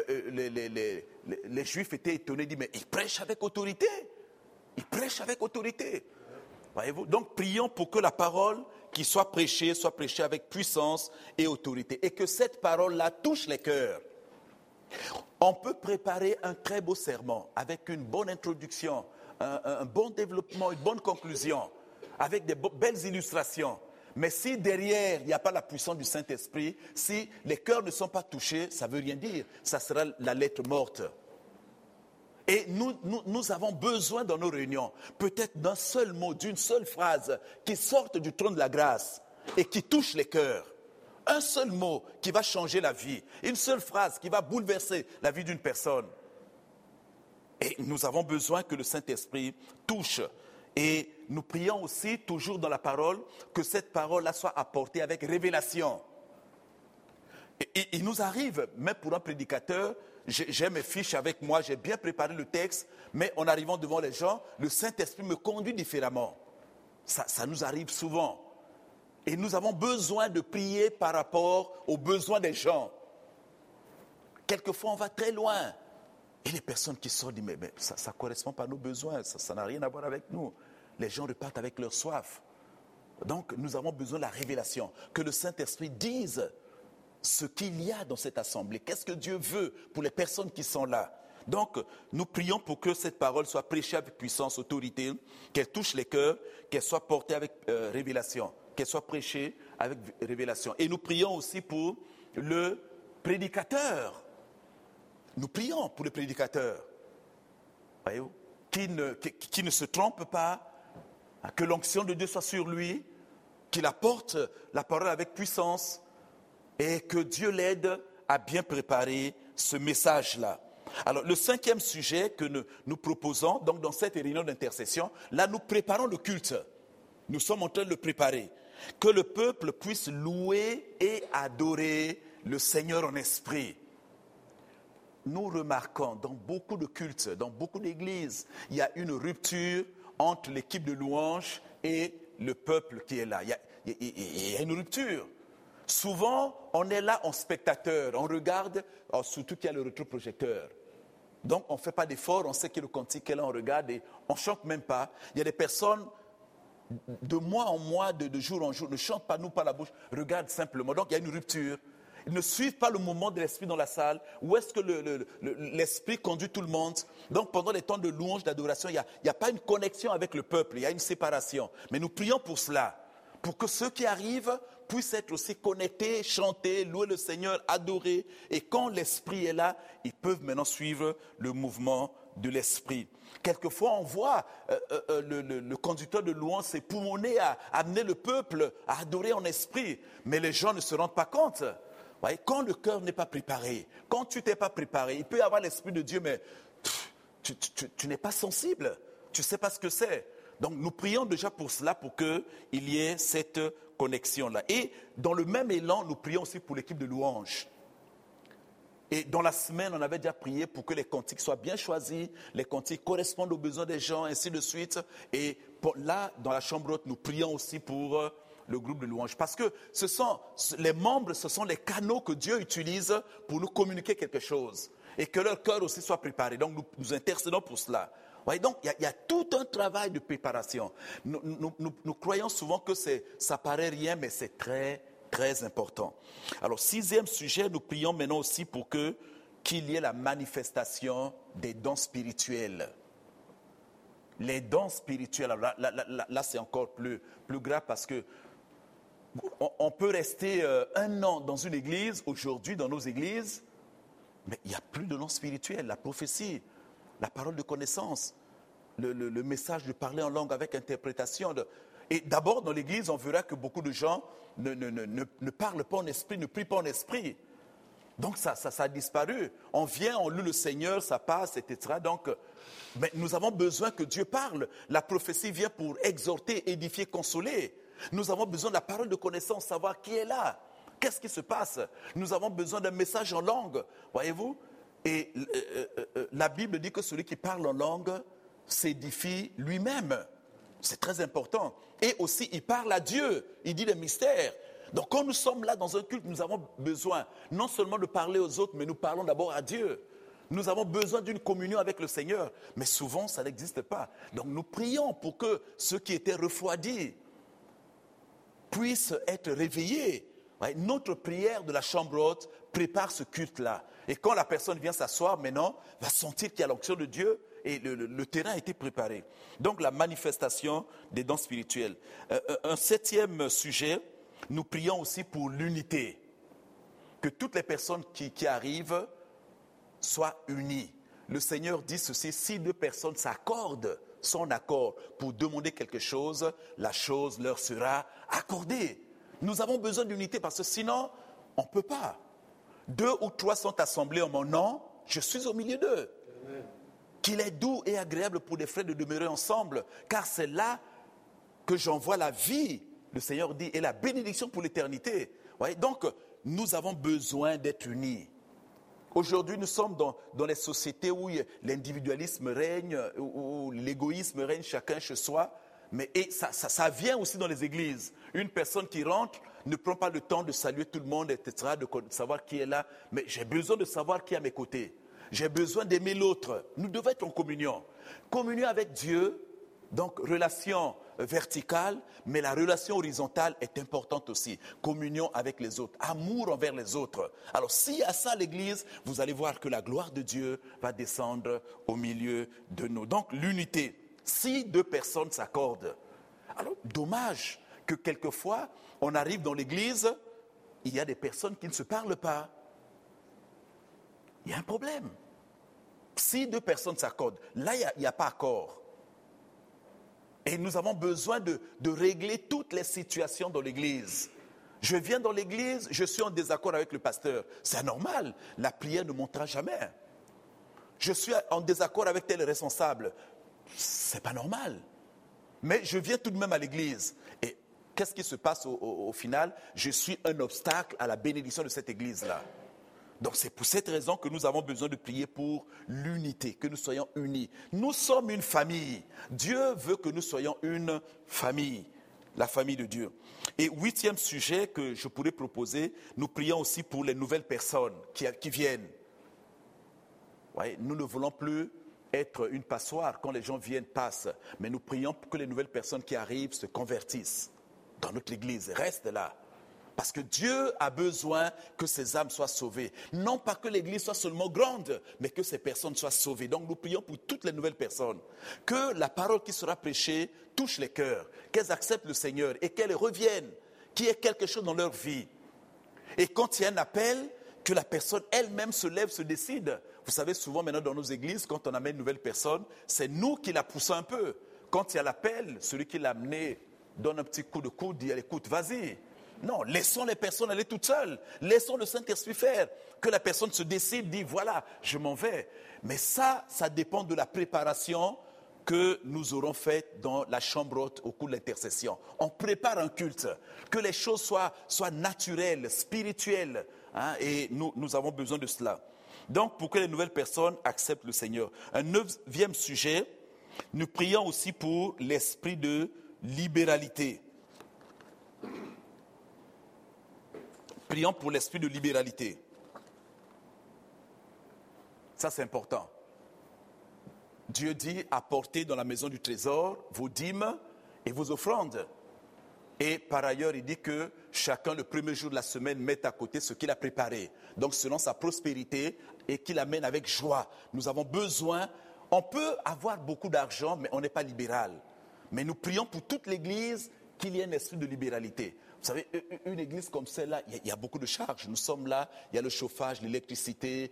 [SPEAKER 1] les Juifs étaient étonnés, ils disaient, mais il prêche avec autorité. Il prêche avec autorité. Voyez-vous? Donc, prions pour que la parole qui soit prêchée avec puissance et autorité. Et que cette parole-là touche les cœurs. On peut préparer un très beau sermon avec une bonne introduction, un bon développement, une bonne conclusion, avec des belles illustrations. Mais si derrière, il n'y a pas la puissance du Saint-Esprit, si les cœurs ne sont pas touchés, ça ne veut rien dire. Ça sera la lettre morte. Et nous avons besoin dans nos réunions, peut-être d'un seul mot, d'une seule phrase qui sorte du trône de la grâce et qui touche les cœurs. Un seul mot qui va changer la vie. Une seule phrase qui va bouleverser la vie d'une personne. Et nous avons besoin que le Saint-Esprit touche. Et nous prions aussi, toujours dans la parole, que cette parole-là soit apportée avec révélation. Et il nous arrive, même pour un prédicateur, j'ai mes fiches avec moi, j'ai bien préparé le texte, mais en arrivant devant les gens, le Saint-Esprit me conduit différemment. Ça nous arrive souvent. Et nous avons besoin de prier par rapport aux besoins des gens. Quelquefois, on va très loin. Et les personnes qui sortent disent, mais ça ne correspond pas à nos besoins, ça n'a rien à voir avec nous. Les gens repartent avec leur soif. Donc, nous avons besoin de la révélation. Que le Saint-Esprit dise ce qu'il y a dans cette assemblée. Qu'est-ce que Dieu veut pour les personnes qui sont là? Donc, nous prions pour que cette parole soit prêchée avec puissance, autorité, qu'elle touche les cœurs, qu'elle soit portée avec révélation, qu'elle soit prêchée avec révélation. Et nous prions aussi pour le prédicateur. Nous prions pour le prédicateur. Voyez-vous? Qui ne se trompe pas, que l'onction de Dieu soit sur lui, qu'il apporte la parole avec puissance et que Dieu l'aide à bien préparer ce message-là. Alors, le cinquième sujet que nous proposons, donc dans cette réunion d'intercession, là, nous préparons le culte. Nous sommes en train de le préparer. Que le peuple puisse louer et adorer le Seigneur en esprit. Nous remarquons dans beaucoup de cultes, dans beaucoup d'églises, il y a une rupture entre l'équipe de louange et le peuple qui est là. Il y a une rupture. Souvent, on est là en spectateur, on regarde, surtout qu'il y a le rétroprojecteur. Donc, on ne fait pas d'effort, on sait que le cantique est là, on regarde et on ne chante même pas. Il y a des personnes, de mois en mois, de jour en jour, ne chantent pas, nous, par la bouche, regardent simplement. Donc, il y a une rupture. Ils ne suivent pas le mouvement de l'esprit dans la salle. Où est-ce que l'esprit conduit tout le monde? Donc, pendant les temps de louange, d'adoration, il n'y a pas une connexion avec le peuple, il y a une séparation. Mais nous prions pour cela, pour que ceux qui arrivent puissent être aussi connectés, chanter, louer le Seigneur, adorer. Et quand l'esprit est là, ils peuvent maintenant suivre le mouvement de l'esprit. Quelquefois, on voit le conducteur de louange s'époumoner à amener le peuple à adorer en esprit, mais les gens ne se rendent pas compte. Voyez, quand le cœur n'est pas préparé, quand tu t'es pas préparé, il peut y avoir l'Esprit de Dieu, mais tu n'es pas sensible, tu ne sais pas ce que c'est. Donc nous prions déjà pour cela, pour qu'il y ait cette connexion-là. Et dans le même élan, nous prions aussi pour l'équipe de louange. Et dans la semaine, on avait déjà prié pour que les cantiques soient bien choisis, les cantiques correspondent aux besoins des gens, ainsi de suite. Et là, dans la chambre haute, nous prions aussi pour le groupe de louange. Parce que les membres, ce sont les canaux que Dieu utilise pour nous communiquer quelque chose. Et que leur cœur aussi soit préparé. Donc nous intercédons pour cela. Ouais, donc il y a tout un travail de préparation. Nous croyons souvent que ça paraît rien, mais c'est très, très important. Alors, 6e sujet, nous prions maintenant aussi pour qu'il y ait la manifestation des dons spirituels. Les dons spirituels, alors là c'est encore plus grave parce que on peut rester 1 an dans une église, aujourd'hui dans nos églises, mais il n'y a plus de dons spirituels, la prophétie, la parole de connaissance, le message de parler en langue avec interprétation. Et d'abord, dans l'église, on verra que beaucoup de gens ne parlent pas en esprit, ne prient pas en esprit. Donc ça a disparu. On vient, on loue le Seigneur, ça passe, etc. Donc, mais nous avons besoin que Dieu parle. La prophétie vient pour exhorter, édifier, consoler. Nous avons besoin de la parole de connaissance, savoir qui est là. Qu'est-ce qui se passe? Nous avons besoin d'un message en langue, voyez-vous? Et la Bible dit que celui qui parle en langue s'édifie lui-même. C'est très important. Et aussi, il parle à Dieu. Il dit des mystères. Donc, quand nous sommes là dans un culte, nous avons besoin non seulement de parler aux autres, mais nous parlons d'abord à Dieu. Nous avons besoin d'une communion avec le Seigneur. Mais souvent, ça n'existe pas. Donc, nous prions pour que ceux qui étaient refroidis puissent être réveillés. Notre prière de la chambre haute prépare ce culte-là. Et quand la personne vient s'asseoir maintenant, va sentir qu'il y a l'onction de Dieu et le terrain a été préparé. Donc la manifestation des dons spirituels. Un 7e sujet, nous prions aussi pour l'unité. Que toutes les personnes qui arrivent soient unies. Le Seigneur dit ceci, si 2 personnes s'accordent, sont en accord pour demander quelque chose, la chose leur sera accordée. Nous avons besoin d'unité parce que sinon, on ne peut pas. 2 ou 3 sont assemblés en mon nom, je suis au milieu d'eux. Amen. Qu'il est doux et agréable pour des frères de demeurer ensemble, car c'est là que j'envoie la vie, le Seigneur dit, et la bénédiction pour l'éternité. Ouais, donc, nous avons besoin d'être unis. Aujourd'hui, nous sommes dans les sociétés où l'individualisme règne, où l'égoïsme règne chacun chez soi. Mais ça vient aussi dans les églises. Une personne qui rentre ne prend pas le temps de saluer tout le monde, etc., de savoir qui est là. Mais j'ai besoin de savoir qui est à mes côtés. J'ai besoin d'aimer l'autre. Nous devons être en communion. Communion avec Dieu, donc relation verticale, mais la relation horizontale est importante aussi. Communion avec les autres, amour envers les autres. Alors s'il y a ça à l'église, vous allez voir que la gloire de Dieu va descendre au milieu de nous. Donc l'unité. Si 2 personnes s'accordent, alors dommage que quelquefois, on arrive dans l'église, il y a des personnes qui ne se parlent pas. Il y a un problème. Si 2 personnes s'accordent, là, il n'y a pas accord. Et nous avons besoin de régler toutes les situations dans l'église. Je viens dans l'église, je suis en désaccord avec le pasteur. C'est anormal, la prière ne montera jamais. Je suis en désaccord avec tel responsable. C'est pas normal. Mais je viens tout de même à l'église. Et qu'est-ce qui se passe au final? Je suis un obstacle à la bénédiction de cette église-là. Donc c'est pour cette raison que nous avons besoin de prier pour l'unité, que nous soyons unis. Nous sommes une famille. Dieu veut que nous soyons une famille, la famille de Dieu. Et 8e sujet que je pourrais proposer, nous prions aussi pour les nouvelles personnes qui viennent. Ouais, nous ne voulons plus être une passoire quand les gens viennent, passent. Mais nous prions pour que les nouvelles personnes qui arrivent se convertissent dans notre église, restent là. Parce que Dieu a besoin que ces âmes soient sauvées. Non pas que l'église soit seulement grande, mais que ces personnes soient sauvées. Donc nous prions pour toutes les nouvelles personnes. Que la parole qui sera prêchée touche les cœurs, qu'elles acceptent le Seigneur et qu'elles reviennent, qu'il y ait quelque chose dans leur vie. Et quand il y a un appel, que la personne elle-même se lève, se décide. Vous savez, souvent maintenant dans nos églises, quand on amène une nouvelle personne, c'est nous qui la poussons un peu. Quand il y a l'appel, celui qui l'a amené donne un petit coup de coude, dit écoute, vas-y. Non, laissons les personnes aller toutes seules. Laissons le Saint-Esprit faire. Que la personne se décide, dit voilà, je m'en vais. Mais ça dépend de la préparation que nous aurons faite dans la chambre haute au cours de l'intercession. On prépare un culte, que les choses soient naturelles, spirituelles. Et nous avons besoin de cela. Donc, pour que les nouvelles personnes acceptent le Seigneur. Un 9e sujet, nous prions aussi pour l'esprit de libéralité. Prions pour l'esprit de libéralité. Ça, c'est important. Dieu dit, apportez dans la maison du trésor vos dîmes et vos offrandes. Et par ailleurs, il dit que chacun, le premier jour de la semaine, mette à côté ce qu'il a préparé. Donc, selon sa prospérité et qu'il amène avec joie. Nous avons besoin, on peut avoir beaucoup d'argent, mais on n'est pas libéral. Mais nous prions pour toute l'Église qu'il y ait un esprit de libéralité. Vous savez, une église comme celle-là, il y a beaucoup de charges. Nous sommes là, il y a le chauffage, l'électricité,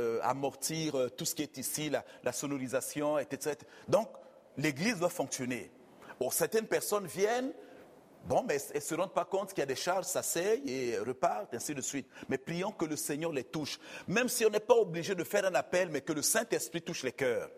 [SPEAKER 1] amortir tout ce qui est ici, la sonorisation, etc. Donc, l'église doit fonctionner. Or, certaines personnes viennent, bon, mais elles ne se rendent pas compte qu'il y a des charges, s'asseyent et repartent, ainsi de suite. Mais prions que le Seigneur les touche. Même si on n'est pas obligé de faire un appel, mais que le Saint-Esprit touche les cœurs.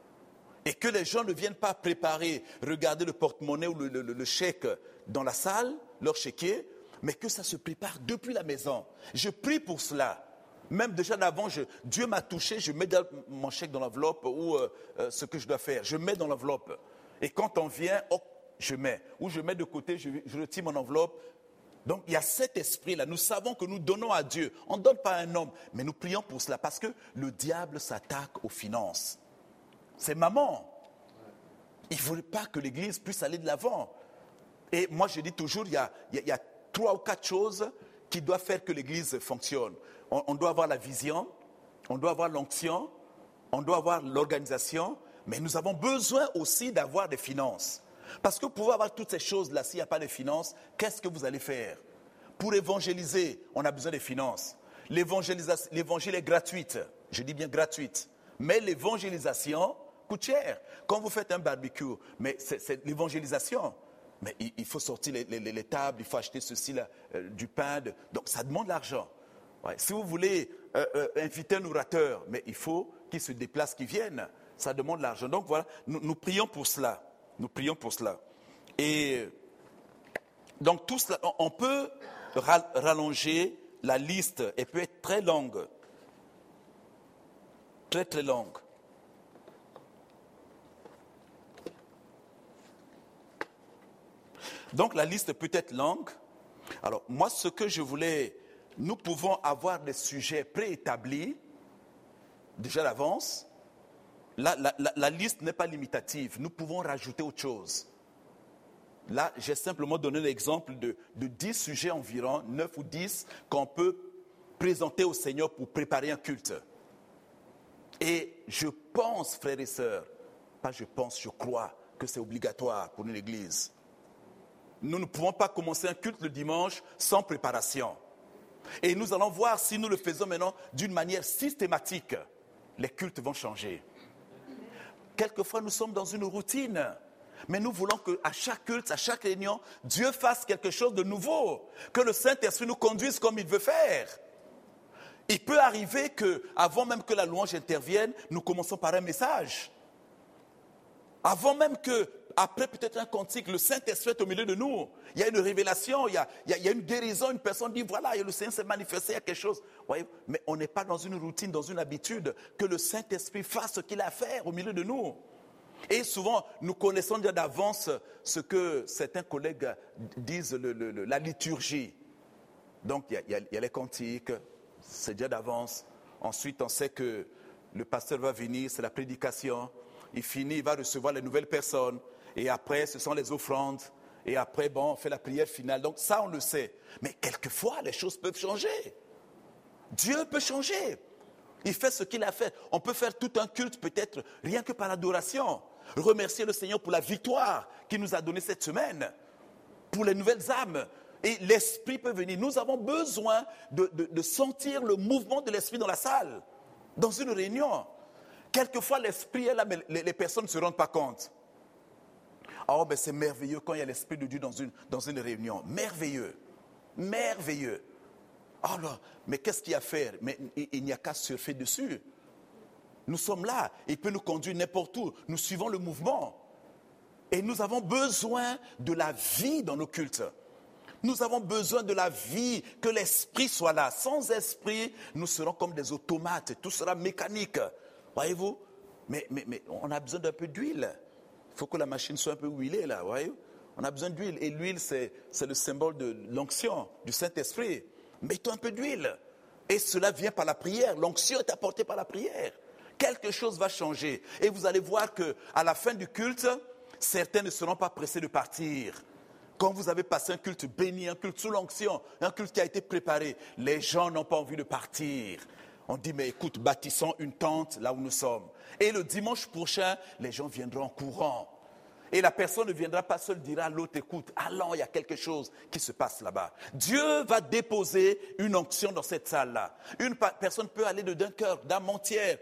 [SPEAKER 1] Et que les gens ne viennent pas préparer, regarder le porte-monnaie ou le chèque dans la salle, leur chéquier, mais que ça se prépare depuis la maison. Je prie pour cela. Même déjà d'avant, Dieu m'a touché, je mets mon chèque dans l'enveloppe ou ce que je dois faire. Je mets dans l'enveloppe. Et quand on vient, je mets. Ou je mets de côté, je retire mon enveloppe. Donc il y a cet esprit-là. Nous savons que nous donnons à Dieu. On ne donne pas à un homme, mais nous prions pour cela parce que le diable s'attaque aux finances. C'est maman. Il ne voulait pas que l'Église puisse aller de l'avant. Et moi, je dis toujours, il y a 3 ou 4 choses qui doivent faire que l'Église fonctionne. On doit avoir la vision, on doit avoir l'onction, on doit avoir l'organisation, mais nous avons besoin aussi d'avoir des finances. Parce que pour avoir toutes ces choses-là, s'il n'y a pas de finances, qu'est-ce que vous allez faire? Pour évangéliser, on a besoin de finances. L'évangile est gratuite, je dis bien gratuite, mais l'évangélisation coûte cher. Quand vous faites un barbecue, mais c'est l'évangélisation. Mais il faut sortir les tables, il faut acheter ceci, là, du pain. Donc ça demande de l'argent. Ouais. Si vous voulez inviter un orateur, mais il faut qu'il se déplace, qu'il vienne. Ça demande de l'argent. Donc voilà, nous prions pour cela. Nous prions pour cela. Et donc tout cela, on peut rallonger la liste. Elle peut être très longue. Très très longue. Donc la liste peut être longue. Alors moi, ce que je voulais, nous pouvons avoir des sujets préétablis, déjà d'avance. La liste n'est pas limitative. Nous pouvons rajouter autre chose. Là, j'ai simplement donné l'exemple de 10 sujets environ, 9 ou 10, qu'on peut présenter au Seigneur pour préparer un culte. Et je pense, frères et sœurs, pas je pense, je crois que c'est obligatoire pour une église. Nous ne pouvons pas commencer un culte le dimanche sans préparation. Et nous allons voir si nous le faisons maintenant d'une manière systématique, les cultes vont changer. Quelquefois, nous sommes dans une routine, mais nous voulons qu'à chaque culte, à chaque réunion, Dieu fasse quelque chose de nouveau, que le Saint-Esprit nous conduise comme il veut faire. Il peut arriver qu'avant même que la louange intervienne, nous commençons par un message. Avant même après peut-être un cantique, le Saint-Esprit est au milieu de nous. Il y a une révélation, il y a une guérison, une personne dit voilà, le Seigneur s'est manifesté, il y a quelque chose. Voyez, mais on n'est pas dans une routine, dans une habitude, que le Saint-Esprit fasse ce qu'il a à faire au milieu de nous. Et souvent, nous connaissons déjà d'avance ce que certains collègues disent, la liturgie. Donc, il y a les cantiques, c'est déjà d'avance. Ensuite, on sait que le pasteur va venir, c'est la prédication. Il finit, il va recevoir les nouvelles personnes. Et après, ce sont les offrandes. Et après, on fait la prière finale. Donc ça, on le sait. Mais quelquefois, les choses peuvent changer. Dieu peut changer. Il fait ce qu'il a fait. On peut faire tout un culte, peut-être, rien que par adoration. Remercier le Seigneur pour la victoire qu'il nous a donnée cette semaine. Pour les nouvelles âmes. Et l'Esprit peut venir. Nous avons besoin de sentir le mouvement de l'Esprit dans la salle, dans une réunion. Quelquefois, l'Esprit est là, mais les personnes ne se rendent pas compte. Oh, mais c'est merveilleux quand il y a l'Esprit de Dieu dans une réunion. Merveilleux. Merveilleux. Oh là, mais qu'est-ce qu'il y a à faire? Mais il n'y a qu'à surfer dessus. Nous sommes là. Il peut nous conduire n'importe où. Nous suivons le mouvement. Et nous avons besoin de la vie dans nos cultes. Nous avons besoin de la vie, que l'Esprit soit là. Sans Esprit, nous serons comme des automates. Tout sera mécanique. Voyez-vous? Mais on a besoin d'un peu d'huile. Il faut que la machine soit un peu huilée, là. Voyez-vous? On a besoin d'huile. Et l'huile, c'est le symbole de l'onction, du Saint-Esprit. Mettons un peu d'huile. Et cela vient par la prière. L'onction est apportée par la prière. Quelque chose va changer. Et vous allez voir qu'à la fin du culte, certains ne seront pas pressés de partir. Quand vous avez passé un culte béni, un culte sous l'onction, un culte qui a été préparé, les gens n'ont pas envie de partir. On dit, mais écoute, bâtissons une tente là où nous sommes. Et le dimanche prochain, les gens viendront en courant. Et la personne ne viendra pas seule, dira à l'autre, écoute, allons, il y a quelque chose qui se passe là-bas. Dieu va déposer une onction dans cette salle-là. Une personne peut aller de Dunkerque, d'Armentières,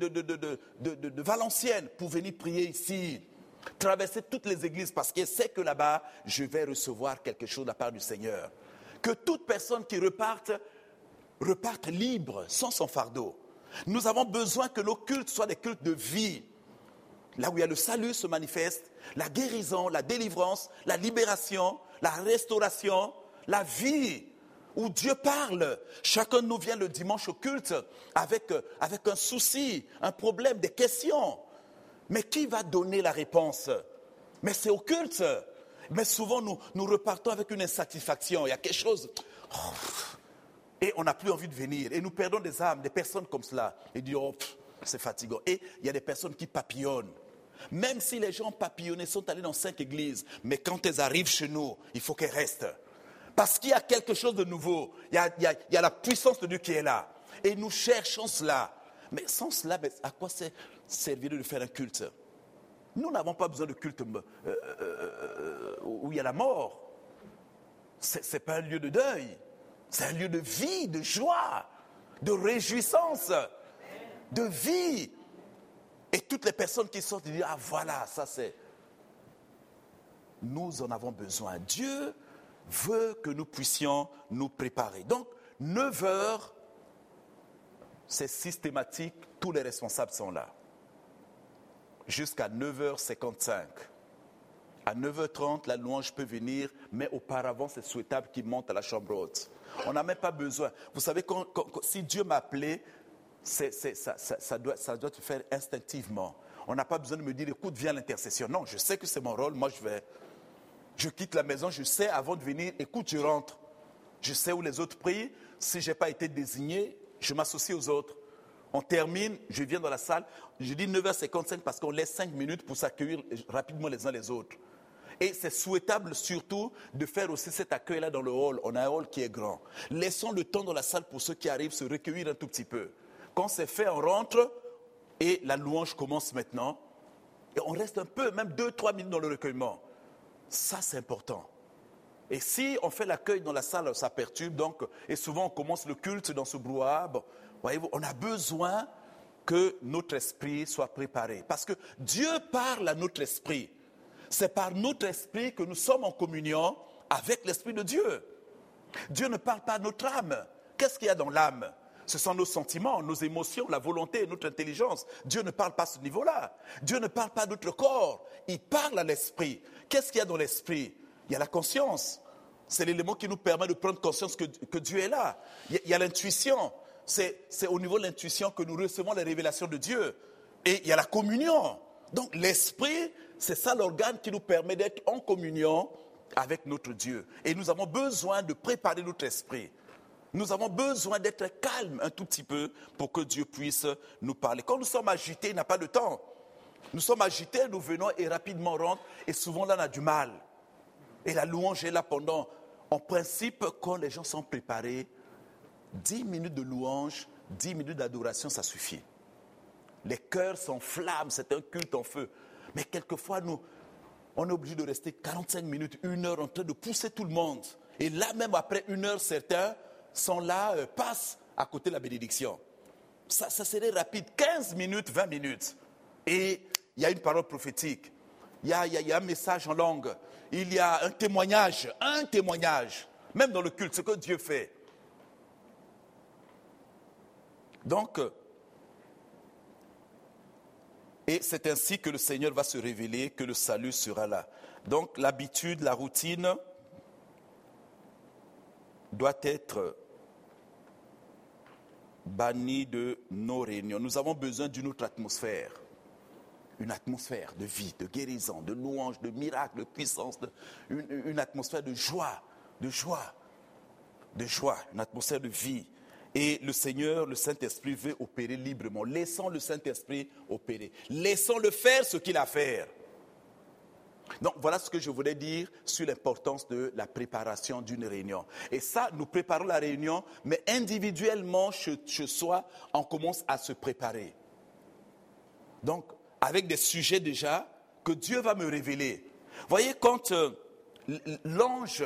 [SPEAKER 1] de Valenciennes pour venir prier ici. Traverser toutes les églises parce qu'elle sait que là-bas, je vais recevoir quelque chose de la part du Seigneur. Que toute personne qui reparte libre, sans son fardeau. Nous avons besoin que nos cultes soient des cultes de vie. Là où il y a le salut se manifeste, la guérison, la délivrance, la libération, la restauration, la vie, où Dieu parle. Chacun de nous vient le dimanche au culte avec un souci, un problème, des questions. Mais qui va donner la réponse? Mais c'est au culte. Mais souvent, nous repartons avec une insatisfaction. Il y a quelque chose. Et on n'a plus envie de venir. Et nous perdons des âmes, des personnes comme cela. Et disent, oh, c'est fatigant. Et il y a des personnes qui papillonnent. Même si les gens papillonnés sont allés dans 5 églises, mais quand elles arrivent chez nous, il faut qu'elles restent. Parce qu'il y a quelque chose de nouveau. Il y a la puissance de Dieu qui est là. Et nous cherchons cela. Mais sans cela, à quoi servirait de faire un culte? Nous n'avons pas besoin de culte où il y a la mort. Ce n'est pas un lieu de deuil. C'est un lieu de vie, de joie, de réjouissance, de vie. Et toutes les personnes qui sortent, ils disent, ah voilà, ça c'est... Nous en avons besoin. Dieu veut que nous puissions nous préparer. Donc, 9 heures, c'est systématique, tous les responsables sont là. Jusqu'à 9h55. À 9h30, la louange peut venir, mais auparavant, c'est souhaitable qu'il monte à la chambre haute. On n'a même pas besoin. Vous savez, si Dieu m'a appelé, ça doit se faire instinctivement. On n'a pas besoin de me dire, écoute, viens à l'intercession. Non, je sais que c'est mon rôle, moi je vais. Je quitte la maison, je sais avant de venir, écoute, je rentre. Je sais où les autres prient. Si je n'ai pas été désigné, je m'associe aux autres. On termine, je viens dans la salle. Je dis 9h55 parce qu'on laisse 5 minutes pour s'accueillir rapidement les uns les autres. Et c'est souhaitable surtout de faire aussi cet accueil-là dans le hall. On a un hall qui est grand. Laissons le temps dans la salle pour ceux qui arrivent se recueillir un tout petit peu. Quand c'est fait, on rentre et la louange commence maintenant. Et on reste un peu, même 2-3 minutes dans le recueillement. Ça, c'est important. Et si on fait l'accueil dans la salle, ça perturbe. Donc, et souvent, on commence le culte dans ce brouhaha. Bon, voyez-vous, on a besoin que notre esprit soit préparé. Parce que Dieu parle à notre esprit. C'est par notre esprit que nous sommes en communion avec l'Esprit de Dieu. Dieu ne parle pas à notre âme. Qu'est-ce qu'il y a dans l'âme? Ce sont nos sentiments, nos émotions, la volonté, notre intelligence. Dieu ne parle pas à ce niveau-là. Dieu ne parle pas à notre corps. Il parle à l'esprit. Qu'est-ce qu'il y a dans l'esprit? Il y a la conscience. C'est l'élément qui nous permet de prendre conscience que Dieu est là. Il y a l'intuition. C'est au niveau de l'intuition que nous recevons les révélations de Dieu. Et il y a la communion. Donc l'esprit, c'est ça l'organe qui nous permet d'être en communion avec notre Dieu. Et nous avons besoin de préparer notre esprit. Nous avons besoin d'être calmes un tout petit peu pour que Dieu puisse nous parler. Quand nous sommes agités, il n'a pas de temps. Nous sommes agités, nous venons et rapidement on rentre. Et souvent là, on a du mal. Et la louange est là pendant, en principe, quand les gens sont préparés, 10 minutes de louange, 10 minutes d'adoration, ça suffit. Les cœurs s'enflamment, c'est un culte en feu. Mais quelquefois, on est obligé de rester 45 minutes, 1 heure en train de pousser tout le monde. Et là, même après 1 heure, certains sont là, passent à côté de la bénédiction. Ça serait rapide, 15 minutes, 20 minutes. Et il y a une parole prophétique, il y a un message en langue, il y a un témoignage, même dans le culte, ce que Dieu fait. Donc, et c'est ainsi que le Seigneur va se révéler, que le salut sera là. Donc, l'habitude, la routine doit être bannie de nos réunions. Nous avons besoin d'une autre atmosphère. Une atmosphère de vie, de guérison, de louange, de miracle, de puissance, une atmosphère de joie, une atmosphère de vie. Et le Seigneur, le Saint-Esprit veut opérer librement. Laissons le Saint-Esprit opérer. Laissons-le faire ce qu'il a à faire. Donc voilà ce que je voulais dire sur l'importance de la préparation d'une réunion. Et ça, nous préparons la réunion, mais individuellement, chez soi, on commence à se préparer. Donc, avec des sujets déjà que Dieu va me révéler. Vous voyez, quand l'ange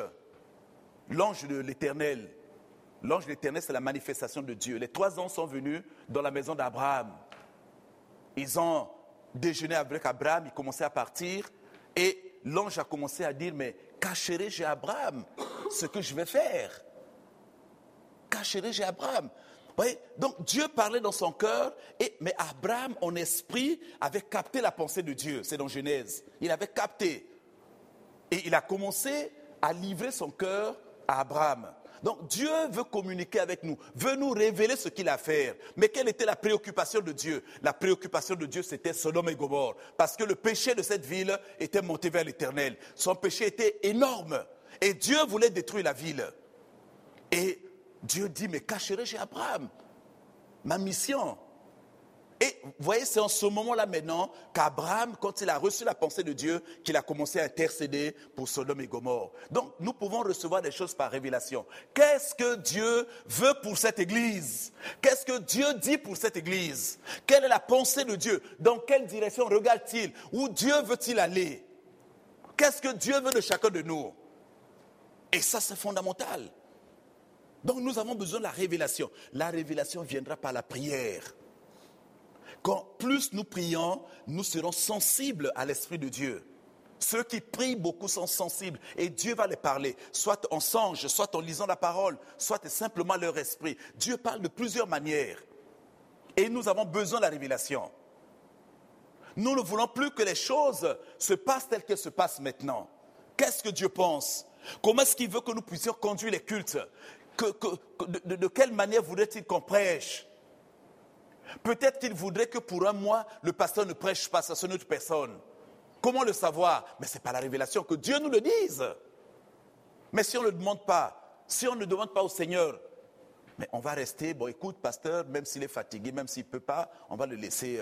[SPEAKER 1] de l'Éternel, c'est la manifestation de Dieu. Les 3 anges sont venus dans la maison d'Abraham. Ils ont déjeuné avec Abraham, ils commençaient à partir. Et l'ange a commencé à dire, mais cacherai-je à Abraham ce que je vais faire? Cacherai-je à Abraham? Vous voyez? Donc Dieu parlait dans son cœur, mais Abraham, en esprit, avait capté la pensée de Dieu. C'est dans Genèse. Il avait capté. Et il a commencé à livrer son cœur à Abraham. Donc Dieu veut communiquer avec nous, veut nous révéler ce qu'il a à faire. Mais quelle était la préoccupation de Dieu? La préoccupation de Dieu, c'était Sodome et Gomorrhe. Parce que le péché de cette ville était monté vers l'Éternel. Son péché était énorme. Et Dieu voulait détruire la ville. Et Dieu dit, mais cacherai-je Abraham ma mission? Et vous voyez, c'est en ce moment-là maintenant qu'Abraham, quand il a reçu la pensée de Dieu, qu'il a commencé à intercéder pour Sodome et Gomorrhe. Donc, nous pouvons recevoir des choses par révélation. Qu'est-ce que Dieu veut pour cette église? Qu'est-ce que Dieu dit pour cette église? Quelle est la pensée de Dieu? Dans quelle direction regarde-t-il? Où Dieu veut-il aller? Qu'est-ce que Dieu veut de chacun de nous? Et ça, c'est fondamental. Donc, nous avons besoin de la révélation. La révélation viendra par la prière. Quand plus nous prions, nous serons sensibles à l'Esprit de Dieu. Ceux qui prient beaucoup sont sensibles et Dieu va les parler, soit en songe, soit en lisant la parole, soit simplement leur esprit. Dieu parle de plusieurs manières et nous avons besoin de la révélation. Nous ne voulons plus que les choses se passent telles qu'elles se passent maintenant. Qu'est-ce que Dieu pense? Comment est-ce qu'il veut que nous puissions conduire les cultes? De quelle manière voudrait-il qu'on prêche? Peut-être qu'il voudrait que pour un mois, le pasteur ne prêche pas, ça c'est une autre personne. Comment le savoir? Mais c'est par la révélation, que Dieu nous le dise. Mais si on ne le demande pas, si on ne demande pas au Seigneur, mais on va rester, bon écoute pasteur, même s'il est fatigué, même s'il ne peut pas, on va le laisser.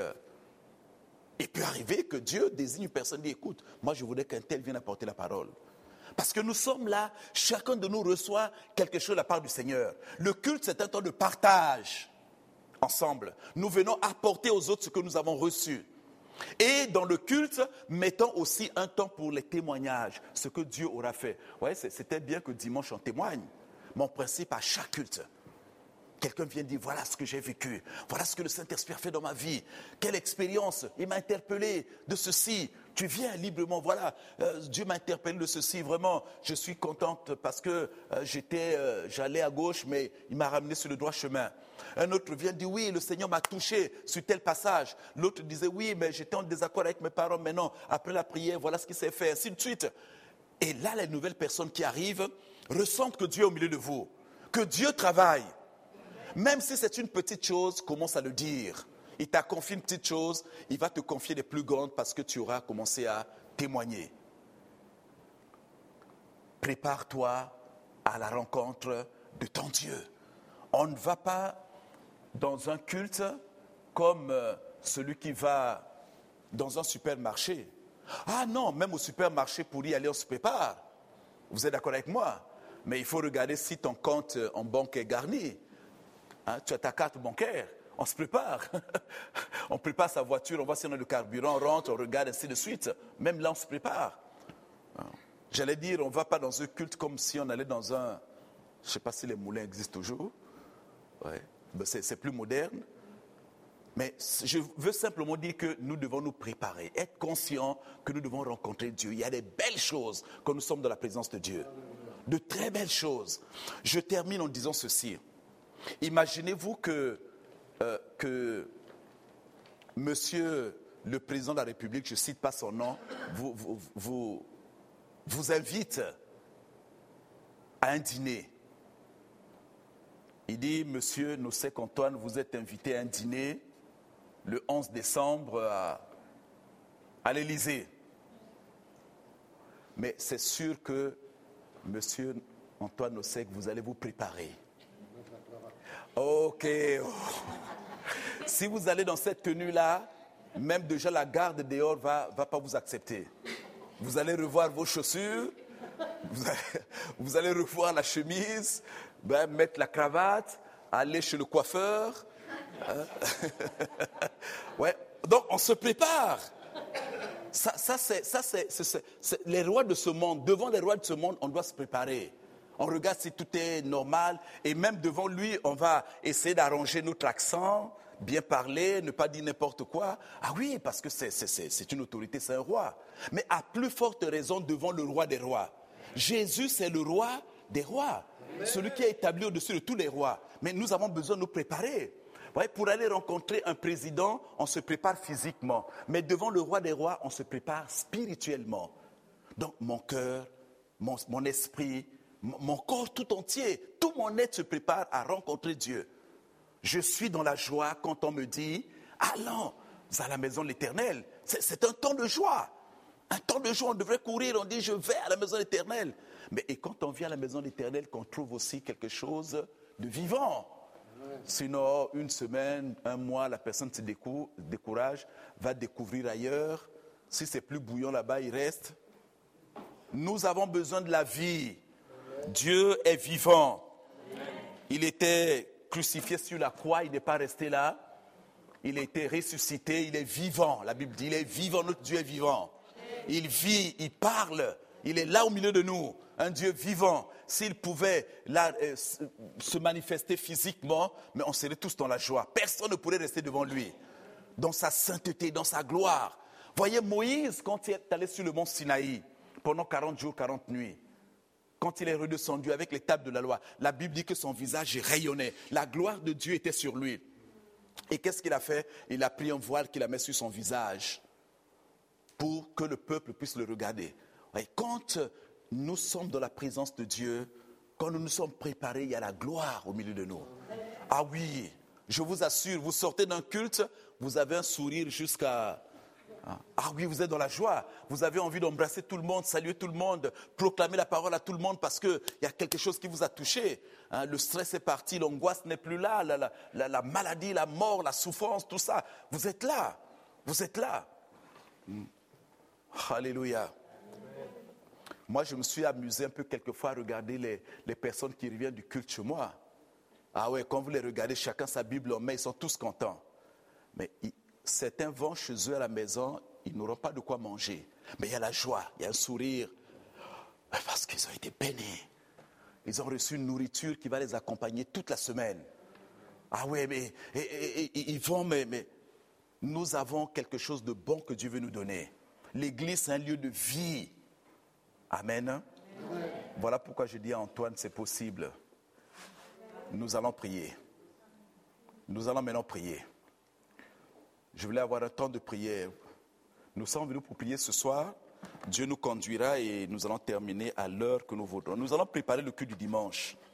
[SPEAKER 1] Il peut arriver que Dieu désigne une personne et dit, écoute, moi je voudrais qu'un tel vienne apporter la parole. Parce que nous sommes là, chacun de nous reçoit quelque chose de la part du Seigneur. Le culte, c'est un temps de partage. Ensemble, nous venons apporter aux autres ce que nous avons reçu. Et dans le culte, mettons aussi un temps pour les témoignages, ce que Dieu aura fait. Ouais, c'était bien que dimanche on témoigne. Mon principe à chaque culte, quelqu'un vient dire, voilà ce que j'ai vécu, voilà ce que le Saint-Esprit a fait dans ma vie, quelle expérience, il m'a interpellé de ceci. Tu viens librement, voilà, Dieu m'a interpellé de ceci, vraiment, je suis contente parce que j'allais à gauche, mais il m'a ramené sur le droit chemin. Un autre vient dire, oui, le Seigneur m'a touché sur tel passage. L'autre disait, oui, mais j'étais en désaccord avec mes parents, mais non, après la prière, voilà ce qui s'est fait, ainsi de suite. Et là, les nouvelles personnes qui arrivent ressentent que Dieu est au milieu de vous, que Dieu travaille. Même si c'est une petite chose, commence à le dire. Il t'a confié une petite chose, il va te confier des plus grandes parce que tu auras commencé à témoigner. Prépare-toi à la rencontre de ton Dieu. On ne va pas dans un culte comme celui qui va dans un supermarché. Ah non, même au supermarché, pour y aller, on se prépare. Vous êtes d'accord avec moi? Mais il faut regarder si ton compte en banque est garni. Hein, tu as ta carte bancaire, on se prépare. On prépare sa voiture, on voit si on a le carburant, on rentre, on regarde, ainsi de suite. Même là, on se prépare. J'allais dire, on ne va pas dans un culte comme si on allait dans un... Je ne sais pas si les moulins existent toujours. Ouais. Ben c'est plus moderne. Mais je veux simplement dire que nous devons nous préparer, être conscients que nous devons rencontrer Dieu. Il y a des belles choses quand nous sommes dans la présence de Dieu. De très belles choses. Je termine en disant ceci. Imaginez-vous que Monsieur le Président de la République, je ne cite pas son nom, vous invite à un dîner. Il dit, Monsieur Nosek Antoine, vous êtes invité à un dîner le 11 décembre à l'Élysée. Mais c'est sûr que, Monsieur Antoine Nosek, vous allez vous préparer. Ok. Si vous allez dans cette tenue-là, même déjà la garde dehors ne va pas vous accepter. Vous allez revoir vos chaussures, vous allez revoir la chemise, mettre la cravate, aller chez le coiffeur. Ouais. Donc on se prépare. Ça c'est les rois de ce monde. Devant les rois de ce monde, on doit se préparer. On regarde si tout est normal et même devant lui, on va essayer d'arranger notre accent, bien parler, ne pas dire n'importe quoi. Ah oui, parce que c'est une autorité, c'est un roi. Mais à plus forte raison devant le roi des rois. Jésus, c'est le roi des rois. Celui qui est établi au-dessus de tous les rois. Mais nous avons besoin de nous préparer. Ouais, pour aller rencontrer un président, on se prépare physiquement. Mais devant le roi des rois, on se prépare spirituellement. Donc mon cœur, mon esprit, mon corps tout entier, tout mon être se prépare à rencontrer Dieu. Je suis dans la joie quand on me dit « Allons à la maison de l'Éternel ». C'est un temps de joie. Un temps de joie, on devrait courir, on dit « Je vais à la maison de l'Éternel ». Mais et quand on vient à la maison de l'Éternel, qu'on trouve aussi quelque chose de vivant. Sinon, une semaine, un mois, la personne se décourage, va découvrir ailleurs. Si c'est plus bouillant là-bas, il reste. Nous avons besoin de la vie. Dieu est vivant. Il était crucifié sur la croix, il n'est pas resté là. Il a été ressuscité, il est vivant. La Bible dit, il est vivant, notre Dieu est vivant. Il vit, il parle, il est là au milieu de nous. Un Dieu vivant. S'il pouvait là, se manifester physiquement, mais on serait tous dans la joie. Personne ne pourrait rester devant lui. Dans sa sainteté, dans sa gloire. Voyez Moïse, quand il est allé sur le mont Sinaï, pendant 40 jours, 40 nuits, quand il est redescendu avec les tables de la loi, la Bible dit que son visage rayonnait. La gloire de Dieu était sur lui. Et qu'est-ce qu'il a fait? Il a pris un voile qu'il a mis sur son visage pour que le peuple puisse le regarder. Et quand nous sommes dans la présence de Dieu, quand nous nous sommes préparés, il y a la gloire au milieu de nous. Ah oui, je vous assure, vous sortez d'un culte, vous avez un sourire jusqu'à... Ah oui, vous êtes dans la joie. Vous avez envie d'embrasser tout le monde, saluer tout le monde, proclamer la parole à tout le monde parce qu'il y a quelque chose qui vous a touché. Le stress est parti, l'angoisse n'est plus là, la maladie, la mort, la souffrance, tout ça. Vous êtes là. Vous êtes là. Alléluia. Moi, je me suis amusé un peu quelquefois à regarder les personnes qui reviennent du culte chez moi. Ah ouais, quand vous les regardez, chacun sa Bible en main, ils sont tous contents. Mais certains vont chez eux à la maison, ils n'auront pas de quoi manger. Mais il y a la joie, il y a un sourire. Parce qu'ils ont été bénis. Ils ont reçu une nourriture qui va les accompagner toute la semaine. Ah ouais, mais ils vont, mais nous avons quelque chose de bon que Dieu veut nous donner. L'église, c'est un lieu de vie. Amen. Amen. Voilà pourquoi je dis à Antoine, c'est possible. Nous allons prier. Nous allons maintenant prier. Je voulais avoir un temps de prière. Nous sommes venus pour prier ce soir. Dieu nous conduira et nous allons terminer à l'heure que nous voudrons. Nous allons préparer le culte du dimanche.